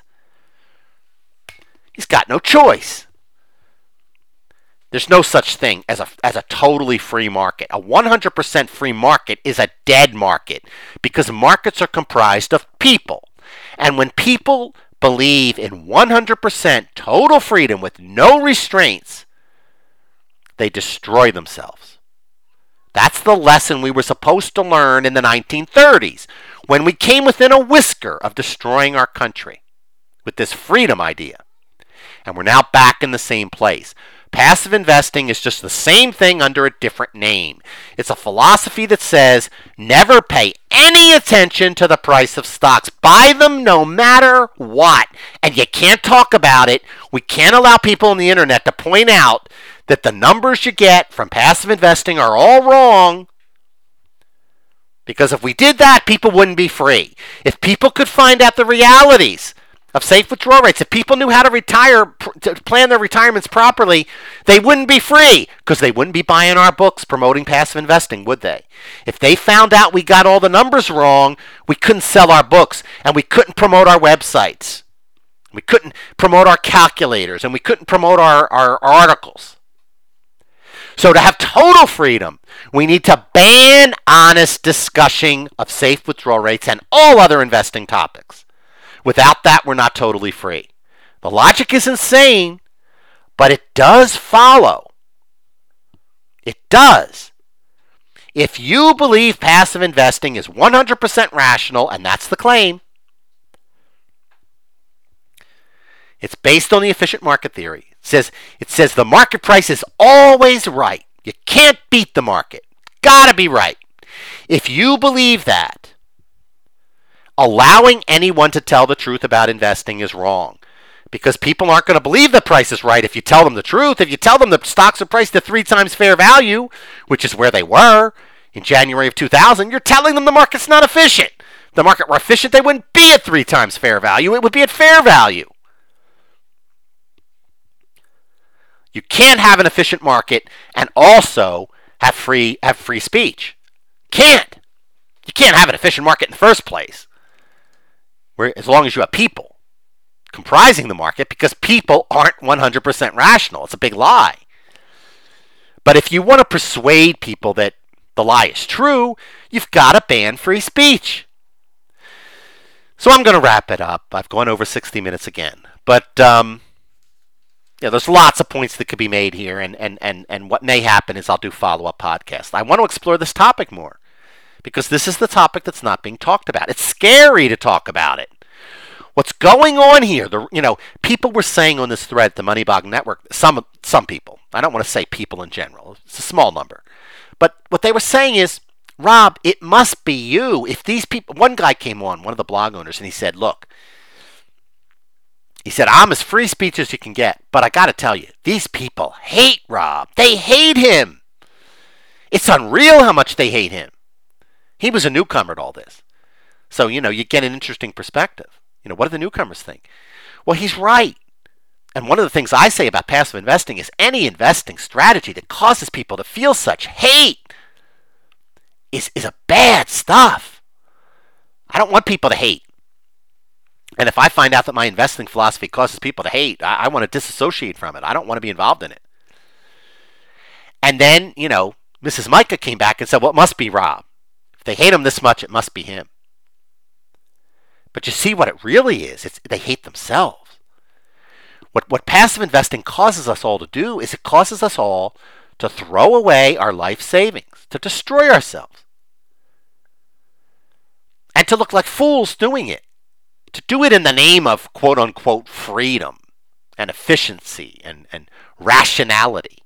He's got no choice. There's no such thing as a, as a totally free market. A one hundred percent free market is a dead market because markets are comprised of people. And when people believe in one hundred percent total freedom with no restraints, they destroy themselves. That's the lesson we were supposed to learn in the nineteen thirties when we came within a whisker of destroying our country with this freedom idea. And we're now back in the same place. Passive investing is just the same thing under a different name. It's a philosophy that says never pay any attention to the price of stocks. Buy them no matter what. And you can't talk about it. We can't allow people on the internet to point out that the numbers you get from passive investing are all wrong. Because if we did that, people wouldn't be free. If people could find out the realities of safe withdrawal rates, if people knew how to retire, to plan their retirements properly, they wouldn't be free because they wouldn't be buying our books promoting passive investing, would they? If they found out we got all the numbers wrong, we couldn't sell our books and we couldn't promote our websites. We couldn't promote our calculators and we couldn't promote our, our, our articles. So to have total freedom, we need to ban honest discussion of safe withdrawal rates and all other investing topics. Without that, we're not totally free. The logic is insane, but it does follow. It does. If you believe passive investing is one hundred percent rational, and that's the claim, it's based on the efficient market theory. It says, it says the market price is always right. You can't beat the market. Gotta be right. If you believe that, allowing anyone to tell the truth about investing is wrong because people aren't going to believe the price is right if you tell them the truth. If you tell them the stocks are priced at three times fair value, which is where they were in January of two thousand, you're telling them the market's not efficient. If the market were efficient, they wouldn't be at three times fair value. It would be at fair value. You can't have an efficient market and also have free have free speech. Can't. You can't have an efficient market in the first place. Where, as long as you have people comprising the market, because people aren't one hundred percent rational. It's a big lie. But if you want to persuade people that the lie is true, you've got to ban free speech. So I'm going to wrap it up. I've gone over sixty minutes again. But um, yeah, there's lots of points that could be made here, and, and, and, and what may happen is I'll do follow-up podcasts. I want to explore this topic more, because this is the topic that's not being talked about. It's scary to talk about it. What's going on here? The, you know, people were saying on this thread, the Moneybog Network, some some people, I don't want to say people in general, it's a small number, but what they were saying is, Rob, it must be you. If these people, one guy came on, one of the blog owners, and he said, look, he said, I'm as free speech as you can get, but I got to tell you, these people hate Rob. They hate him. It's unreal how much they hate him. He was a newcomer to all this. So, you know, you get an interesting perspective. You know, what do the newcomers think? Well, he's right. And one of the things I say about passive investing is any investing strategy that causes people to feel such hate is, is a bad stuff. I don't want people to hate. And if I find out that my investing philosophy causes people to hate, I, I want to disassociate from it. I don't want to be involved in it. And then, you know, Missus Micah came back and said, well, it must be Rob. If they hate him this much, it must be him. But you see what it really is. It's, they hate themselves. What, what passive investing causes us all to do is it causes us all to throw away our life savings, to destroy ourselves, and to look like fools doing it. To do it in the name of quote-unquote freedom and efficiency and, and rationality.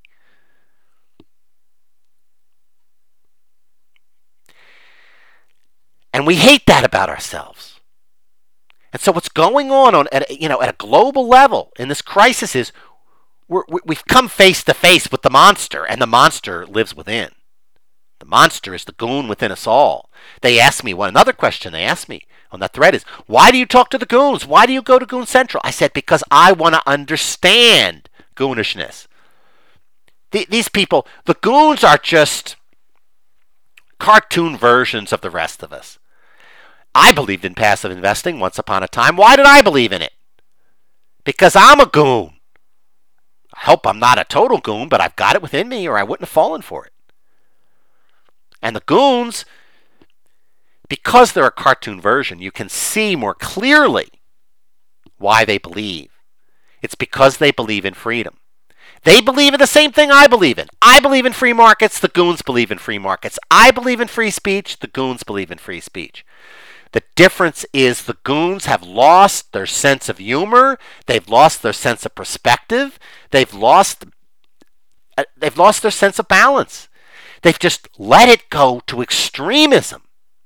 And we hate that about ourselves. And so what's going on, on at, you know, at a global level in this crisis is we're, we've come face to face with the monster, and the monster lives within. The monster is the goon within us all. They asked me, one another question they asked me on that thread is, why do you talk to the goons? Why do you go to Goon Central? I said, because I want to understand goonishness. The, these people, the goons are just cartoon versions of the rest of us. I believed in passive investing once upon a time. Why did I believe in it? Because I'm a goon. I hope I'm not a total goon, but I've got it within me or I wouldn't have fallen for it. And the goons, because they're a cartoon version, you can see more clearly why they believe. It's because they believe in freedom. They believe in the same thing I believe in. I believe in free markets. The goons believe in free markets. I believe in free speech. The goons believe in free speech. The difference is the goons have lost their sense of humor. They've lost their sense of perspective. They've lost, uh, they've lost their sense of balance. They've just let it go to extremism.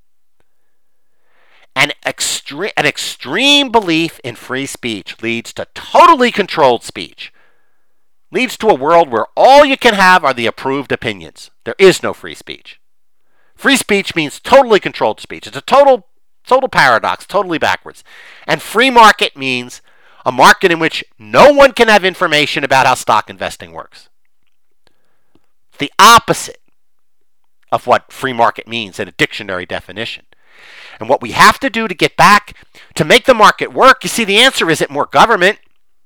An extreme, an extreme belief in free speech leads to totally controlled speech. Leads to a world where all you can have are the approved opinions. There is no free speech. Free speech means totally controlled speech. It's a total, total paradox, totally backwards. And free market means a market in which no one can have information about how stock investing works. It's the opposite of what free market means in a dictionary definition. And what we have to do to get back, to make the market work, you see, the answer isn't more government.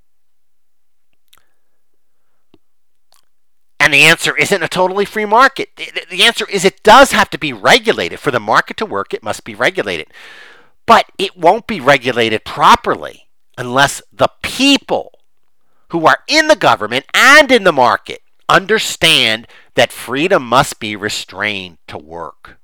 And the answer isn't a totally free market. The answer is it does have to be regulated. For the market to work, it must be regulated. But it won't be regulated properly unless the people who are in the government and in the market understand that freedom must be restrained to work.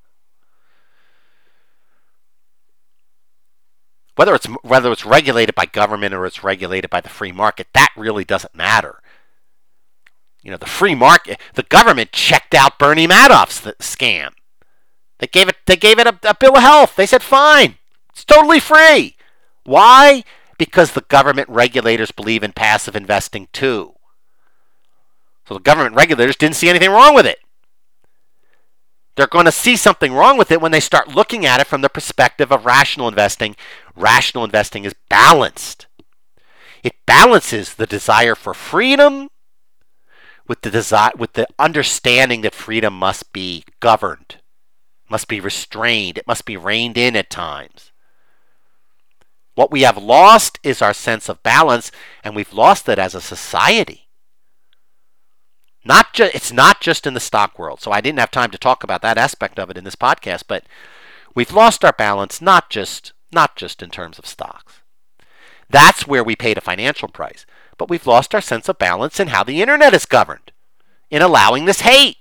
Whether it's whether it's regulated by government or it's regulated by the free market, that really doesn't matter. You know, the free market, the government checked out Bernie Madoff's scam. They gave it they gave it a, a bill of health. They said, fine, it's totally free. Why? Because the government regulators believe in passive investing too. So the government regulators didn't see anything wrong with it. They're going to see something wrong with it when they start looking at it from the perspective of rational investing. Rational investing is balanced. It balances the desire for freedom with the desire, with the understanding that freedom must be governed, must be restrained, it must be reined in at times. What we have lost is our sense of balance, and we've lost it as a society. Not ju- it's not just in the stock world, so I didn't have time to talk about that aspect of it in this podcast, but we've lost our balance not just not just in terms of stocks. That's where we paid a financial price. But we've lost our sense of balance in how the internet is governed, in allowing this hate.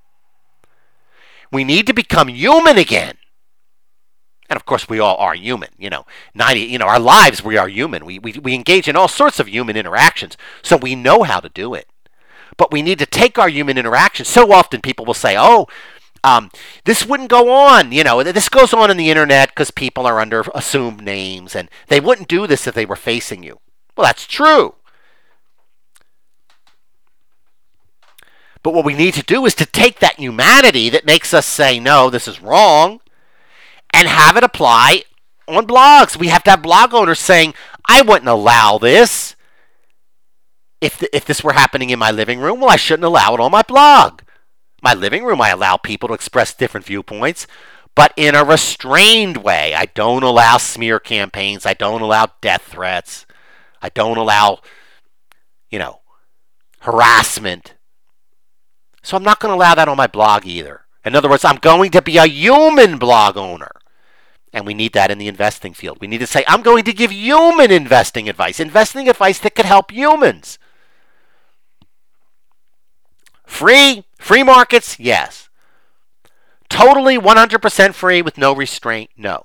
We need to become human again. And of course, we all are human. You know, ninety. You know, our lives, we are human. We we we engage in all sorts of human interactions, so we know how to do it. But we need to take our human interactions. So often, people will say, "Oh, um, this wouldn't go on." You know, this goes on in the internet because people are under assumed names, and they wouldn't do this if they were facing you. Well, that's true. But what we need to do is to take that humanity that makes us say, no, this is wrong, and have it apply on blogs. We have to have blog owners saying, I wouldn't allow this. If, the, if this were happening in my living room, well, I shouldn't allow it on my blog. My living room, I allow people to express different viewpoints, but in a restrained way. I don't allow smear campaigns. I don't allow death threats. I don't allow, you know, harassment. So I'm not going to allow that on my blog either. In other words, I'm going to be a human blog owner. And we need that in the investing field. We need to say, I'm going to give human investing advice. Investing advice that could help humans. Free? Free markets? Yes. Totally one hundred percent free with no restraint? No.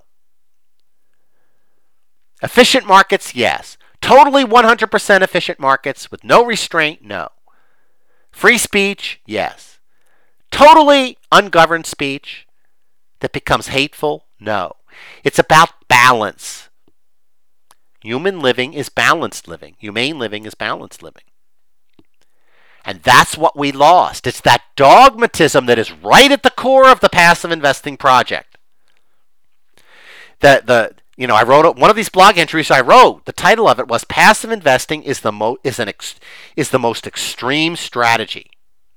Efficient markets? Yes. Totally one hundred percent efficient markets with no restraint? No. Free speech? Yes. Totally ungoverned speech that becomes hateful? No. It's about balance. Human living is balanced living. Humane living is balanced living. And that's what we lost. It's that dogmatism that is right at the core of the passive investing project. The the you know I wrote one of these blog entries I wrote. The title of it was "Passive Investing is the mo is an ex, is the most extreme strategy."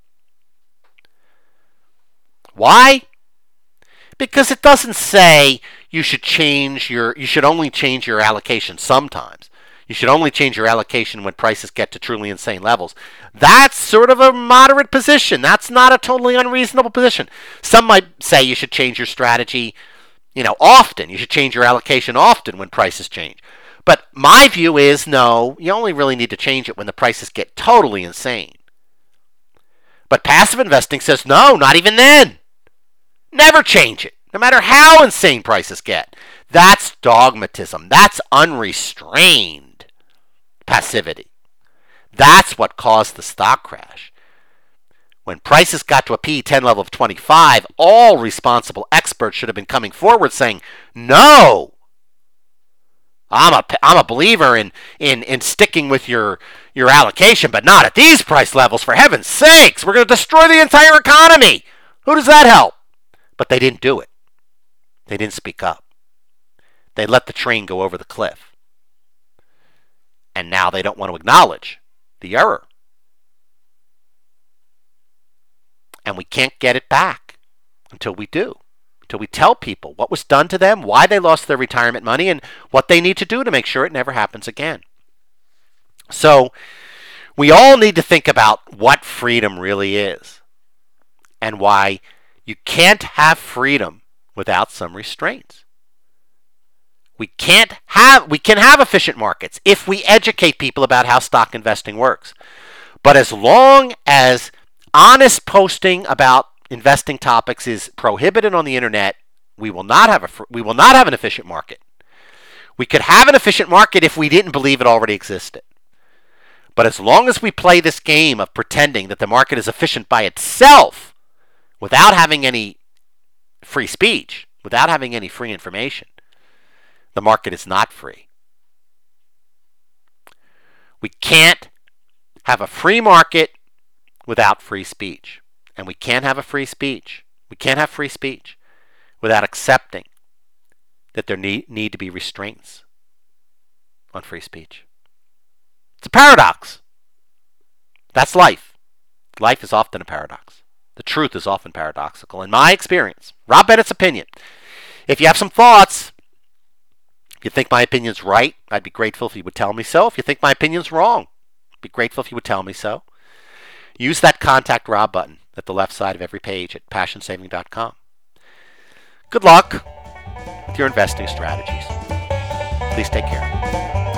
Why? Because it doesn't say you should change your you should only change your allocation sometimes. You should only change your allocation when prices get to truly insane levels. That's sort of a moderate position. That's not a totally unreasonable position. Some might say you should change your strategy, you know, often. You should change your allocation often when prices change. But my view is no, you only really need to change it when the prices get totally insane. But passive investing says no, not even then. Never change it, no matter how insane prices get. That's dogmatism. That's unrestrained passivity. That's what caused the stock crash. When prices got to a P E ten level of twenty-five, all responsible experts should have been coming forward saying, no, I'm a, I'm a believer in, in, in sticking with your, your allocation, but not at these price levels. For heaven's sakes, we're going to destroy the entire economy. Who does that help? But they didn't do it. They didn't speak up. They let the train go over the cliff. And now they don't want to acknowledge the error. And we can't get it back until we do. Until we tell people what was done to them, why they lost their retirement money, and what they need to do to make sure it never happens again. So we all need to think about what freedom really is and why you can't have freedom without some restraints. We can't have we can have efficient markets if we educate people about how stock investing works. But as long as honest posting about investing topics is prohibited on the internet, we will not have a we will not have an efficient market. We could have an efficient market if we didn't believe it already existed. But as long as we play this game of pretending that the market is efficient by itself without having any free speech, without having any free information, the market is not free. We can't have a free market without free speech. And we can't have a free speech. We can't have free speech without accepting that there need, need to be restraints on free speech. It's a paradox. That's life. Life is often a paradox. The truth is often paradoxical. In my experience, Rob Bennett's opinion. If you have some thoughts, if you think my opinion's right, I'd be grateful if you would tell me so. If you think my opinion's wrong, I'd be grateful if you would tell me so. Use that Contact Rob button at the left side of every page at passion saving dot com. Good luck with your investing strategies. Please take care.